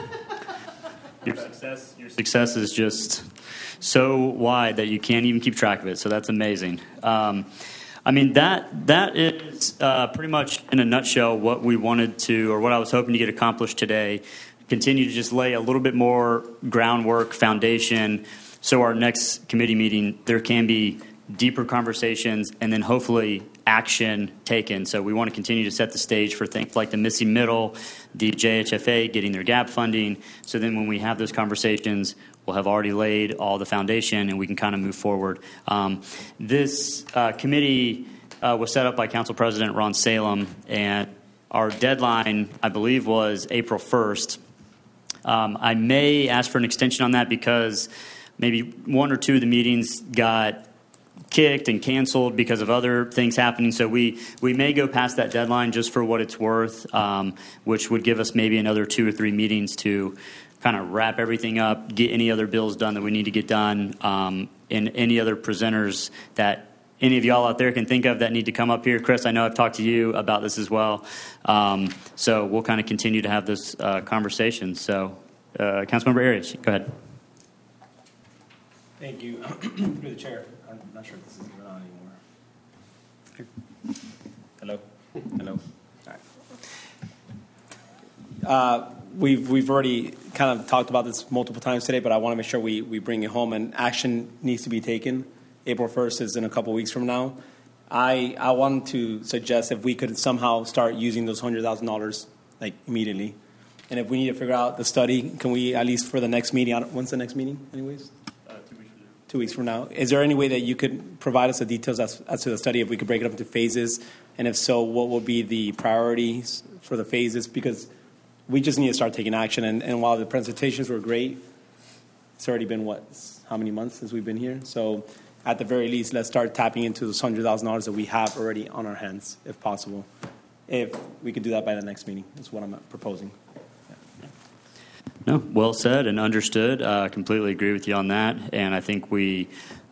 4. Your success is just so wide that you can't even keep track of it. So that's amazing. I mean, that is pretty much in a nutshell what we wanted to, or what I was hoping to get accomplished today. Continue to just lay a little bit more groundwork, foundation, so our next committee meeting, there can be deeper conversations and then hopefully action taken. So we want to continue to set the stage for things like the missing middle, the JHFA getting their gap funding. So then when we have those conversations, we'll have already laid all the foundation and we can kind of move forward. This committee was set up by Council President Ron Salem, and our deadline, I believe, was April 1st. I may ask for an extension on that because maybe 1 or 2 of the meetings got kicked and canceled because of other things happening. So we may go past that deadline just for what it's worth, which would give us maybe another 2 or 3 meetings to kind of wrap everything up, get any other bills done that we need to get done, and any other presenters that any of y'all out there can think of that need to come up here. Chris, I know I've talked to you about this as well. So we'll kind of continue to have this conversation. So Councilmember Arias, go ahead. Thank you. Through the chair. I'm not sure if this is even on anymore. Hello? Hello? All right. We've already kind of talked about this multiple times today, but I want to make sure we bring it home, and action needs to be taken. April 1st is in a couple weeks from now. I want to suggest if we could somehow start using those $100,000 like immediately. And if we need to figure out the study, can we at least for the next meeting, when's the next meeting anyways? 2 weeks from now. Is there any way that you could provide us the details as to the study, if we could break it up into phases? And if so, what will be the priorities for the phases? Because we just need to start taking action. And while the presentations were great, it's already been, how many months since we've been here? So at the very least, let's start tapping into those $100,000 that we have already on our hands, if possible. If we could do that by the next meeting, is what I'm proposing. No, well said and understood. Completely agree with you on that. And I think we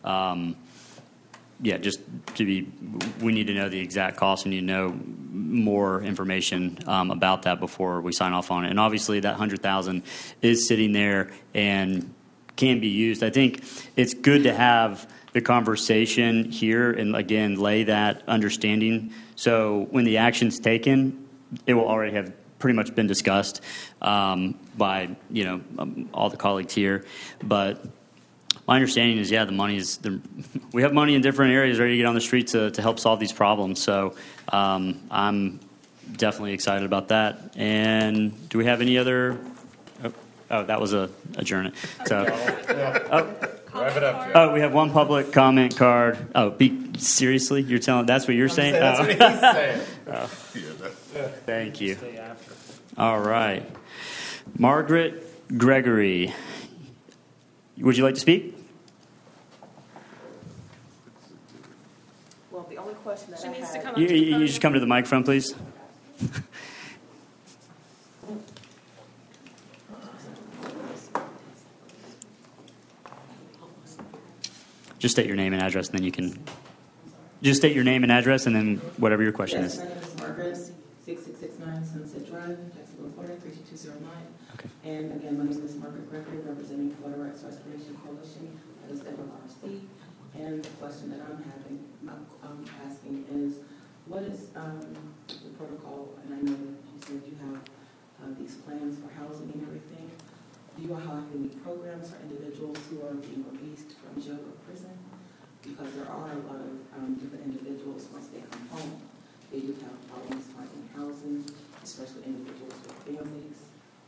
need to know the exact cost. We need to know more information about that before we sign off on it. And obviously that $100,000 is sitting there and can be used. I think it's good to have the conversation here and, again, lay that understanding. So when the action's taken, it will already have pretty much been discussed by all the colleagues here. But my understanding is, the money is we have money in different areas ready to get on the street to help solve these problems. So I'm definitely excited about that. And do we have any other? Oh, that was a adjournment. So, wrap it up. we have one public comment card. Oh, seriously? You're telling? That's what you're saying? That's what he's saying. Thank you. All right. Margaret Gregory, would you like to speak? Well, the only question that She I needs had... to come You just come to the microphone, please. Just state your name and address, and then you can... Just state your name and address, and then whatever your question is. My name is Margaret, 6669 Sunset Drive, Jacksonville, Florida, 32209. Okay. And again, my name is Margaret Gregory, representing Florida Rights Restoration Coalition, that is FRC. And the question that I'm asking is, what is the protocol? And I know that you said you have these plans for housing and everything. do you all have any programs for individuals who are being released from jail or prison? Because there are a lot of different individuals, once they come home, they do have problems finding housing, especially individuals with families,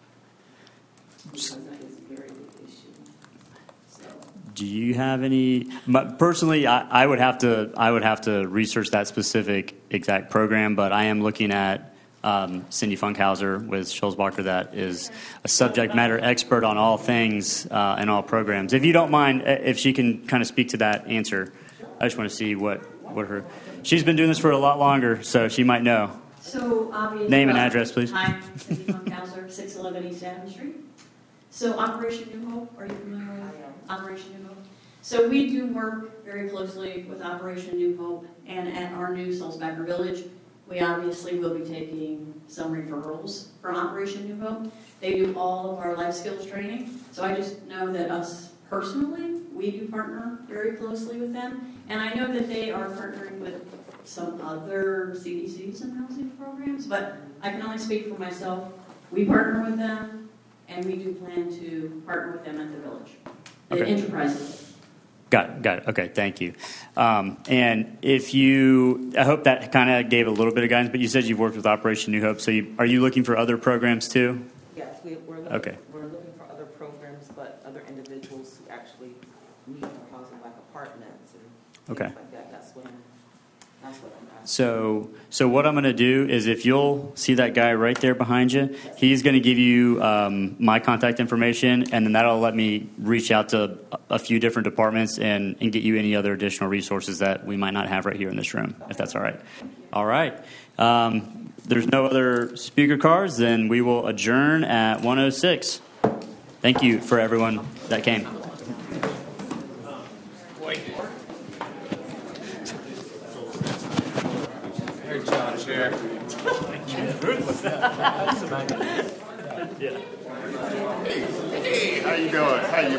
because that is a very big issue. So, Do you have any? Personally, I would have to research that specific exact program, but I am looking at Cindy Funkhauser with Schulzbacher, that is a subject matter expert on all things and all programs. If you don't mind, if she can kind of speak to that answer, I just want to see what her. She's been doing this for a lot longer, so she might know. So obviously, name and address, please. Hi, Cindy Funkhauser, 611 East Adams Street. So Operation New Hope, are you familiar with Operation New Hope? So we do work very closely with Operation New Hope, and at our new Sulzbacher Village, we obviously will be taking some referrals from Operation New Hope. They do all of our life skills training, so I just know that us personally, we do partner very closely with them, and I know that they are partnering with some other CDCs and housing programs, but I can only speak for myself. We partner with them, and we do plan to partner with them at the village, the enterprises. Got it. Okay, thank you. And I hope that kind of gave a little bit of guidance, but you said you've worked with Operation New Hope, so are you looking for other programs too? yes, we're looking, Okay. we're looking for other programs, but other individuals who actually need more housing, like apartments and things like that. That's what I'm asking. So what I'm going to do is, if you'll see that guy right there behind you, he's going to give you my contact information, and then that'll let me reach out to a few different departments and get you any other additional resources that we might not have right here in this room, if that's all right. All right. There's no other speaker cards, then we will adjourn at 1:06. Thank you for everyone that came. Great job, Chair. Hey, how you doing? How you